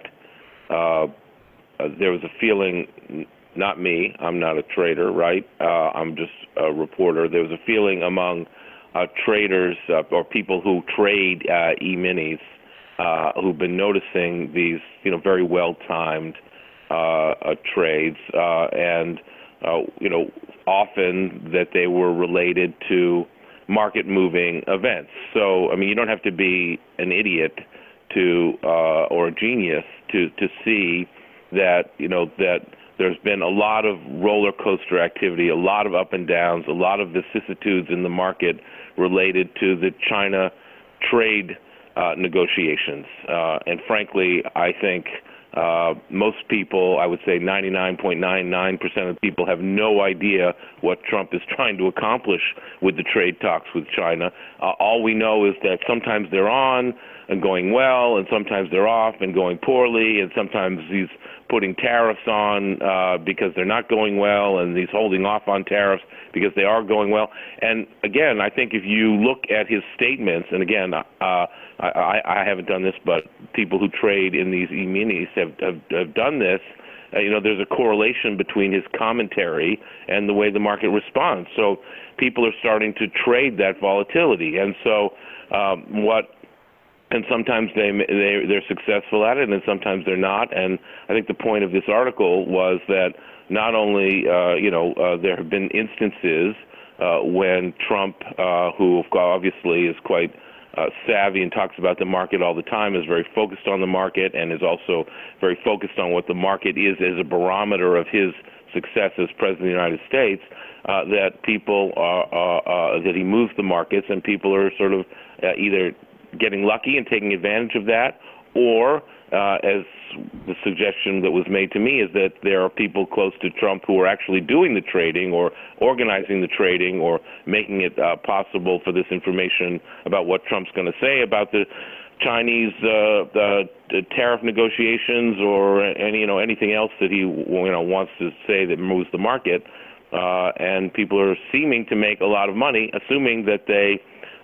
uh, there was a feeling, not me, I'm not a trader, right? Uh, I'm just a reporter. There was a feeling among uh, traders uh, or people who trade uh, E-minis uh, who've been noticing these, you know, very well-timed Uh, uh, trades, uh, and uh, you know, often that they were related to market-moving events. So, I mean, you don't have to be an idiot to uh, or a genius to to see that, you know, that there's been a lot of roller coaster activity, a lot of up and downs, a lot of vicissitudes in the market related to the China trade uh, negotiations. Uh, and frankly, I think. Uh, most people, I would say ninety-nine point nine nine percent of people have no idea what Trump is trying to accomplish with the trade talks with China. Uh, all we know is that sometimes they're on and going well, and sometimes they're off and going poorly, and sometimes he's putting tariffs on uh, because they're not going well, and he's holding off on tariffs because they are going well. And again, I think if you look at his statements, and again, uh, I, I haven't done this, but people who trade in these E-minis have, have, have done this. Uh, you know, there's a correlation between his commentary and the way the market responds. So people are starting to trade that volatility. And so um, what and sometimes they, they, they're successful at it, and sometimes they're not. And I think the point of this article was that not only, uh, you know, uh, there have been instances uh, when Trump, uh, who obviously is quite Uh, savvy and talks about the market all the time, is very focused on the market, and is also very focused on what the market is as a barometer of his success as President of the United States, uh, that people are, uh, uh, that he moves the markets, and people are sort of uh, either getting lucky and taking advantage of that, or uh, as the suggestion that was made to me is that there are people close to Trump who are actually doing the trading or organizing the trading or making it uh, possible for this information about what Trump's going to say about the Chinese uh, the, the tariff negotiations or any, you know, anything else that he, you know, wants to say that moves the market. Uh, and people are seeming to make a lot of money, assuming that they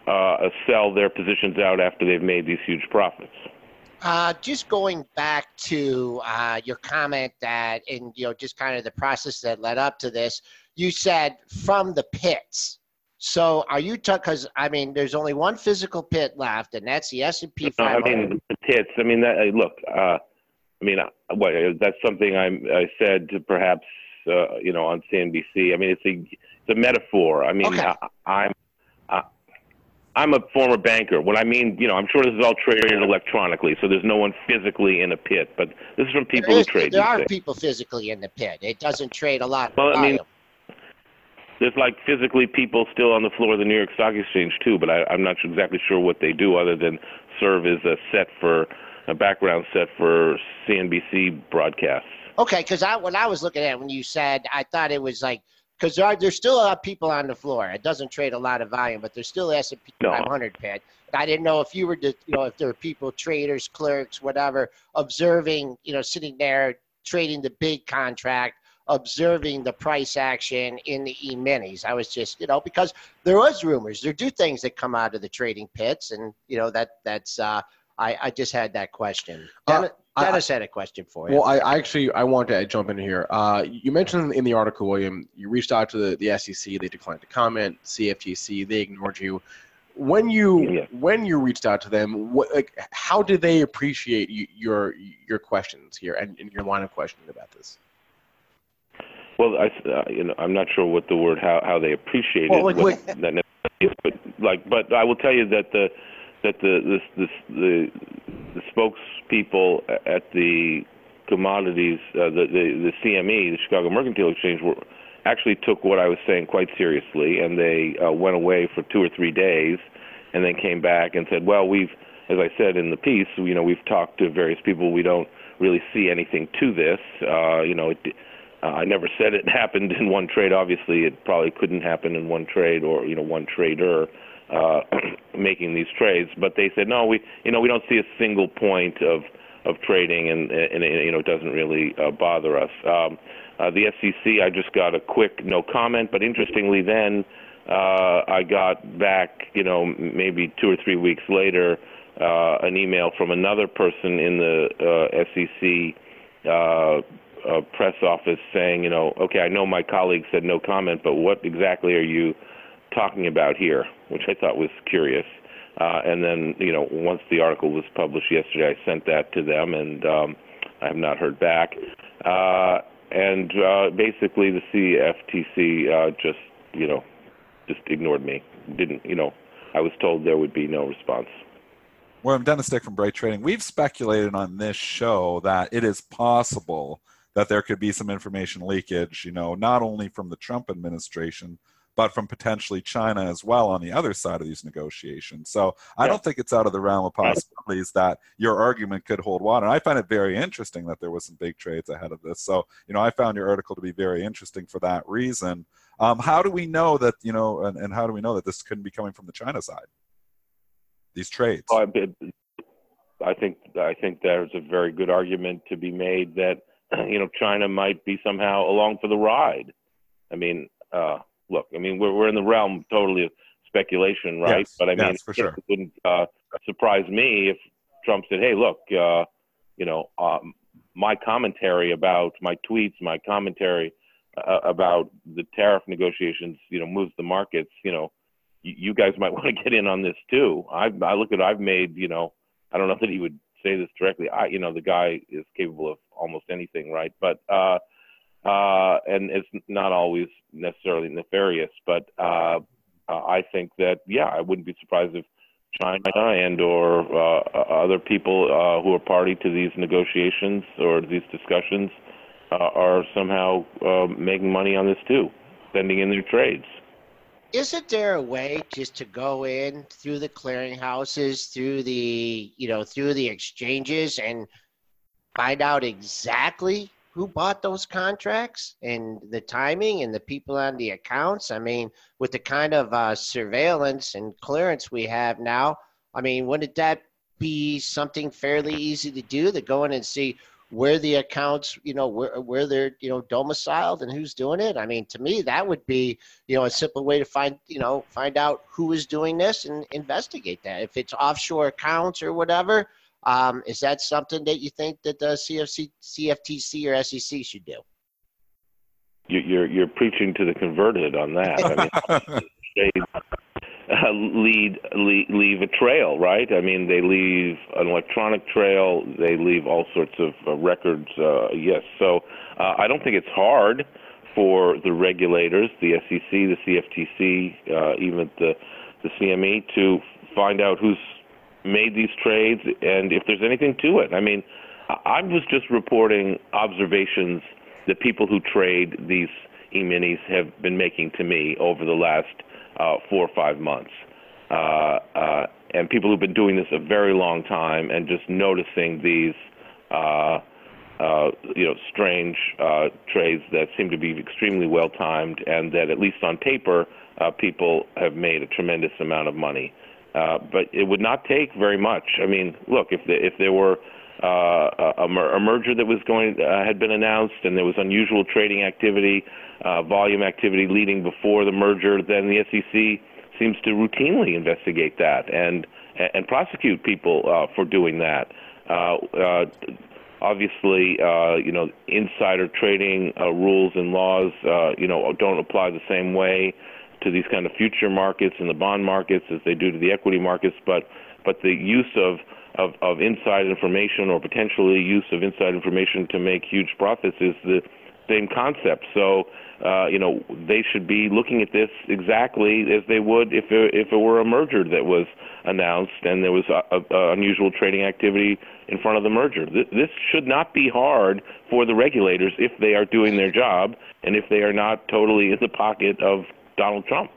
uh, sell their positions out after they've made these huge profits. Uh, just going back to uh, your comment that, and you know, just kind of the process that led up to this, you said from the pits. So are you talking? Because I mean, there's only one physical pit left, and that's the S and P five hundred. No, I mean the pits. I mean, that, look. Uh, I mean, what? That's something I, I said to perhaps uh, you know on C N B C. I mean, it's a it's a metaphor. I mean, okay. I, I'm. I, I'm a former banker. What I mean, you know, I'm sure this is all traded electronically, so there's no one physically in a pit. But this is from people is, who trade. There are things. people physically in the pit. It doesn't trade a lot. Well, I mean, there's like physically people still on the floor of the New York Stock Exchange too, but I, I'm not exactly sure what they do other than serve as a set for a background set for C N B C broadcasts. Okay, because I, when I was looking at it, when you said, I thought it was like. Because there are, there's still a lot of people on the floor. It doesn't trade a lot of volume, but there's still S and P no. five hundred pit. I didn't know if you were, to, you know, if there were people, traders, clerks, whatever, observing, you know, sitting there trading the big contract, observing the price action in the E-minis. I was just, you know, because there was rumors. There do things that come out of the trading pits, and you know that that's. Uh, I I just had that question. Dennis, uh, Dennis I, had a question for you. Well, I, I actually I wanted to jump in here. Uh, you mentioned in the article, William, you reached out to the, the S E C, they declined to comment. C F T C, they ignored you. When you yeah. when you reached out to them, what, like, how did they appreciate you, your your questions here and, and your line of questioning about this? Well, I uh, you know I'm not sure what the word how, how they appreciate well, it. Like, what that is, but like but I will tell you that the that the this, this, the the spokespeople at the commodities uh, the, the the C M E, the Chicago Mercantile Exchange, were actually took what I was saying quite seriously, and they uh, went away for two or three days, and then came back and said, well, we've, as I said in the piece, you know, we've talked to various people. We don't really see anything to this. Uh, you know, it, uh, I never said it happened in one trade. Obviously, it probably couldn't happen in one trade or you know one trader. Uh, making these trades, but they said no. We, you know, we don't see a single point of of trading, and, and, and you know, it doesn't really uh, bother us. Um, uh, the S E C, I just got a quick no comment, but interestingly, then uh, I got back, you know, maybe two or three weeks later, uh, an email from another person in the uh, S E C uh, uh, press office saying, you know, okay, I know my colleague said no comment, but what exactly are you talking about here, which I thought was curious. Uh, and then, you know, once the article was published yesterday, I sent that to them, and um, I have not heard back. Uh, and uh, basically, the C F T C uh, just, you know, just ignored me. Didn't, you know, I was told there would be no response. Well, I'm Dennis Dick from Bright Trading. We've speculated on this show that it is possible that there could be some information leakage, you know, not only from the Trump administration, but from potentially China as well on the other side of these negotiations. So I yeah. don't think it's out of the realm of possibilities that your argument could hold water. And I find it very interesting that there was some big trades ahead of this. So, you know, I found your article to be very interesting for that reason. Um, how do we know that, you know, and, and how do we know that this couldn't be coming from the China side, these trades? Oh, I think I think there's a very good argument to be made that, you know, China might be somehow along for the ride. I mean, uh, Look, I mean, we're we're in the realm totally of speculation, right? Yes, but I mean, yes, for sure. It wouldn't uh, surprise me if Trump said, "Hey, look, uh, you know, um, my commentary about my tweets, my commentary uh, about the tariff negotiations, you know, moves the markets. You know, you, you guys might want to get in on this too." I I look at, I've made, you know, I don't know that he would say this directly. I, you know, the guy is capable of almost anything, right? But uh, Uh, and it's not always necessarily nefarious, but uh, uh, I think that, yeah, I wouldn't be surprised if China and or uh, other people uh, who are party to these negotiations or these discussions uh, are somehow uh, making money on this too, sending in their trades. Isn't there a way just to go in through the clearinghouses, through the, you know, through the exchanges and find out exactly who bought those contracts and the timing and the people on the accounts? I mean, with the kind of uh, surveillance and clearance we have now, I mean, wouldn't that be something fairly easy to do, to go in and see where the accounts, you know, where, where they're, you know, domiciled and who's doing it. I mean, to me, that would be, you know, a simple way to find, you know, find out who is doing this and investigate that. If it's offshore accounts or whatever, um, is that something that you think that the C F C, C F T C or S E C should do? You're you're preaching to the converted on that. I mean, they uh, lead, lead leave a trail, right? I mean, they leave an electronic trail. They leave all sorts of uh, records. Uh, yes, so uh, I don't think it's hard for the regulators, the S E C, the C F T C, uh, even the the C M E, to find out who's made these trades and if there's anything to it. I mean, I was just reporting observations that people who trade these E-minis have been making to me over the last uh, four or five months. Uh, uh, and people who've been doing this a very long time and just noticing these, uh, uh, you know, strange uh, trades that seem to be extremely well-timed and that, at least on paper, uh, people have made a tremendous amount of money. Uh, but it would not take very much. I mean, look, if, the, if there were Uh, a, a merger that was going uh, had been announced, and there was unusual trading activity, uh, volume activity leading before the merger, then the S E C seems to routinely investigate that and and prosecute people uh, for doing that. Uh, uh, obviously, uh, you know, insider trading uh, rules and laws, uh, you know, don't apply the same way to these kind of future markets and the bond markets as they do to the equity markets, but but the use of Of, of inside information or potentially use of inside information to make huge profits is the same concept. So, uh, you know, they should be looking at this exactly as they would if it, if it were a merger that was announced and there was a, a, a unusual trading activity in front of the merger. This, this should not be hard for the regulators if they are doing their job and if they are not totally in the pocket of Donald Trump.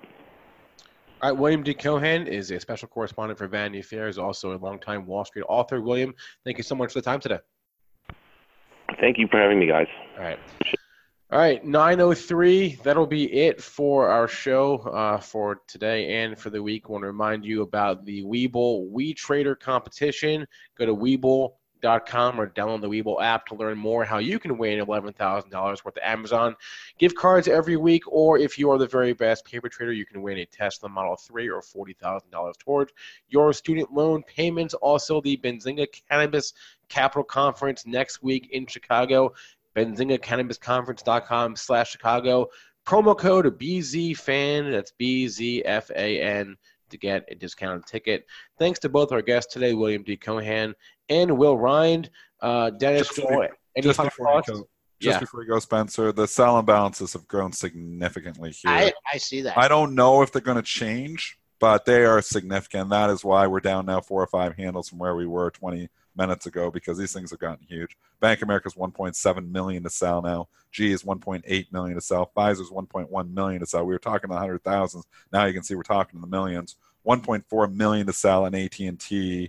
All right, William D. Cohan is a special correspondent for Vanity Fair. He's also a longtime Wall Street author. William, thank you so much for the time today. Thank you for having me, guys. All right. All right, nine oh three, that'll be it for our show uh, for today and for the week. I want to remind you about the Webull WeTrader competition. Go to Webull dot com or download the Webull app to learn more how you can win eleven thousand dollars worth of Amazon gift cards every week, or if you are the very best paper trader, you can win a Tesla Model three or forty thousand dollars towards your student loan payments. Also, the Benzinga Cannabis Capital Conference next week in Chicago, benzinga cannabis conference dot com slash Chicago. Promo code B Z F A N, that's B Z F A N, to get a discounted ticket. Thanks to both our guests today, William D. Cohan and Will Rind. Uh, Dennis, just, Joel, any just, final before thoughts? you go, just yeah. before you go, Spencer, the sell imbalances have grown significantly here. I, I see that. I don't know if they're going to change, but they are significant. That is why we're down now four or five handles from where we were twenty minutes ago, because these things have gotten huge. Bank of America is one point seven million to sell now. G is one point eight million to sell. Pfizer is one point one million to sell. We were talking in the hundred thousands. Now you can see we're talking in the millions. one point four million to sell in A T and T.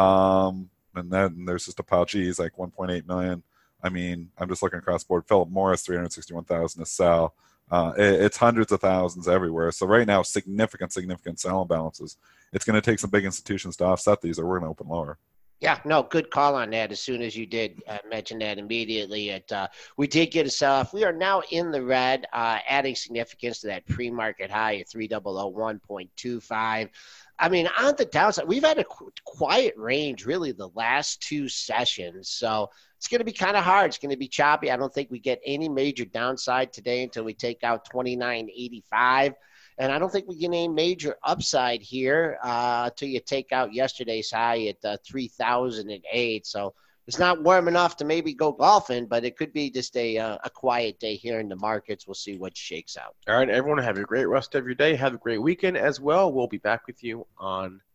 Um, and then there's just a pile. G's like one point eight million. I mean, I'm just looking across the board. Philip Morris, three hundred sixty-one thousand to sell. Uh, it, it's hundreds of thousands everywhere. So right now, significant, significant sell imbalances. It's going to take some big institutions to offset these, or we're going to open lower. Yeah, no, good call on that. As soon as you did uh, mention that immediately, it, uh, we did get a sell-off. We are now in the red, uh, adding significance to that pre-market high at three thousand one point two five. I mean, on the downside, we've had a qu- quiet range really the last two sessions. So it's going to be kind of hard. It's going to be choppy. I don't think we get any major downside today until we take out twenty-nine eighty-five. And I don't think we get any major upside here uh, until you take out yesterday's high at uh, three thousand eight. So it's not warm enough to maybe go golfing, but it could be just a uh, a quiet day here in the markets. We'll see what shakes out. All right, everyone, have a great rest of your day. Have a great weekend as well. We'll be back with you on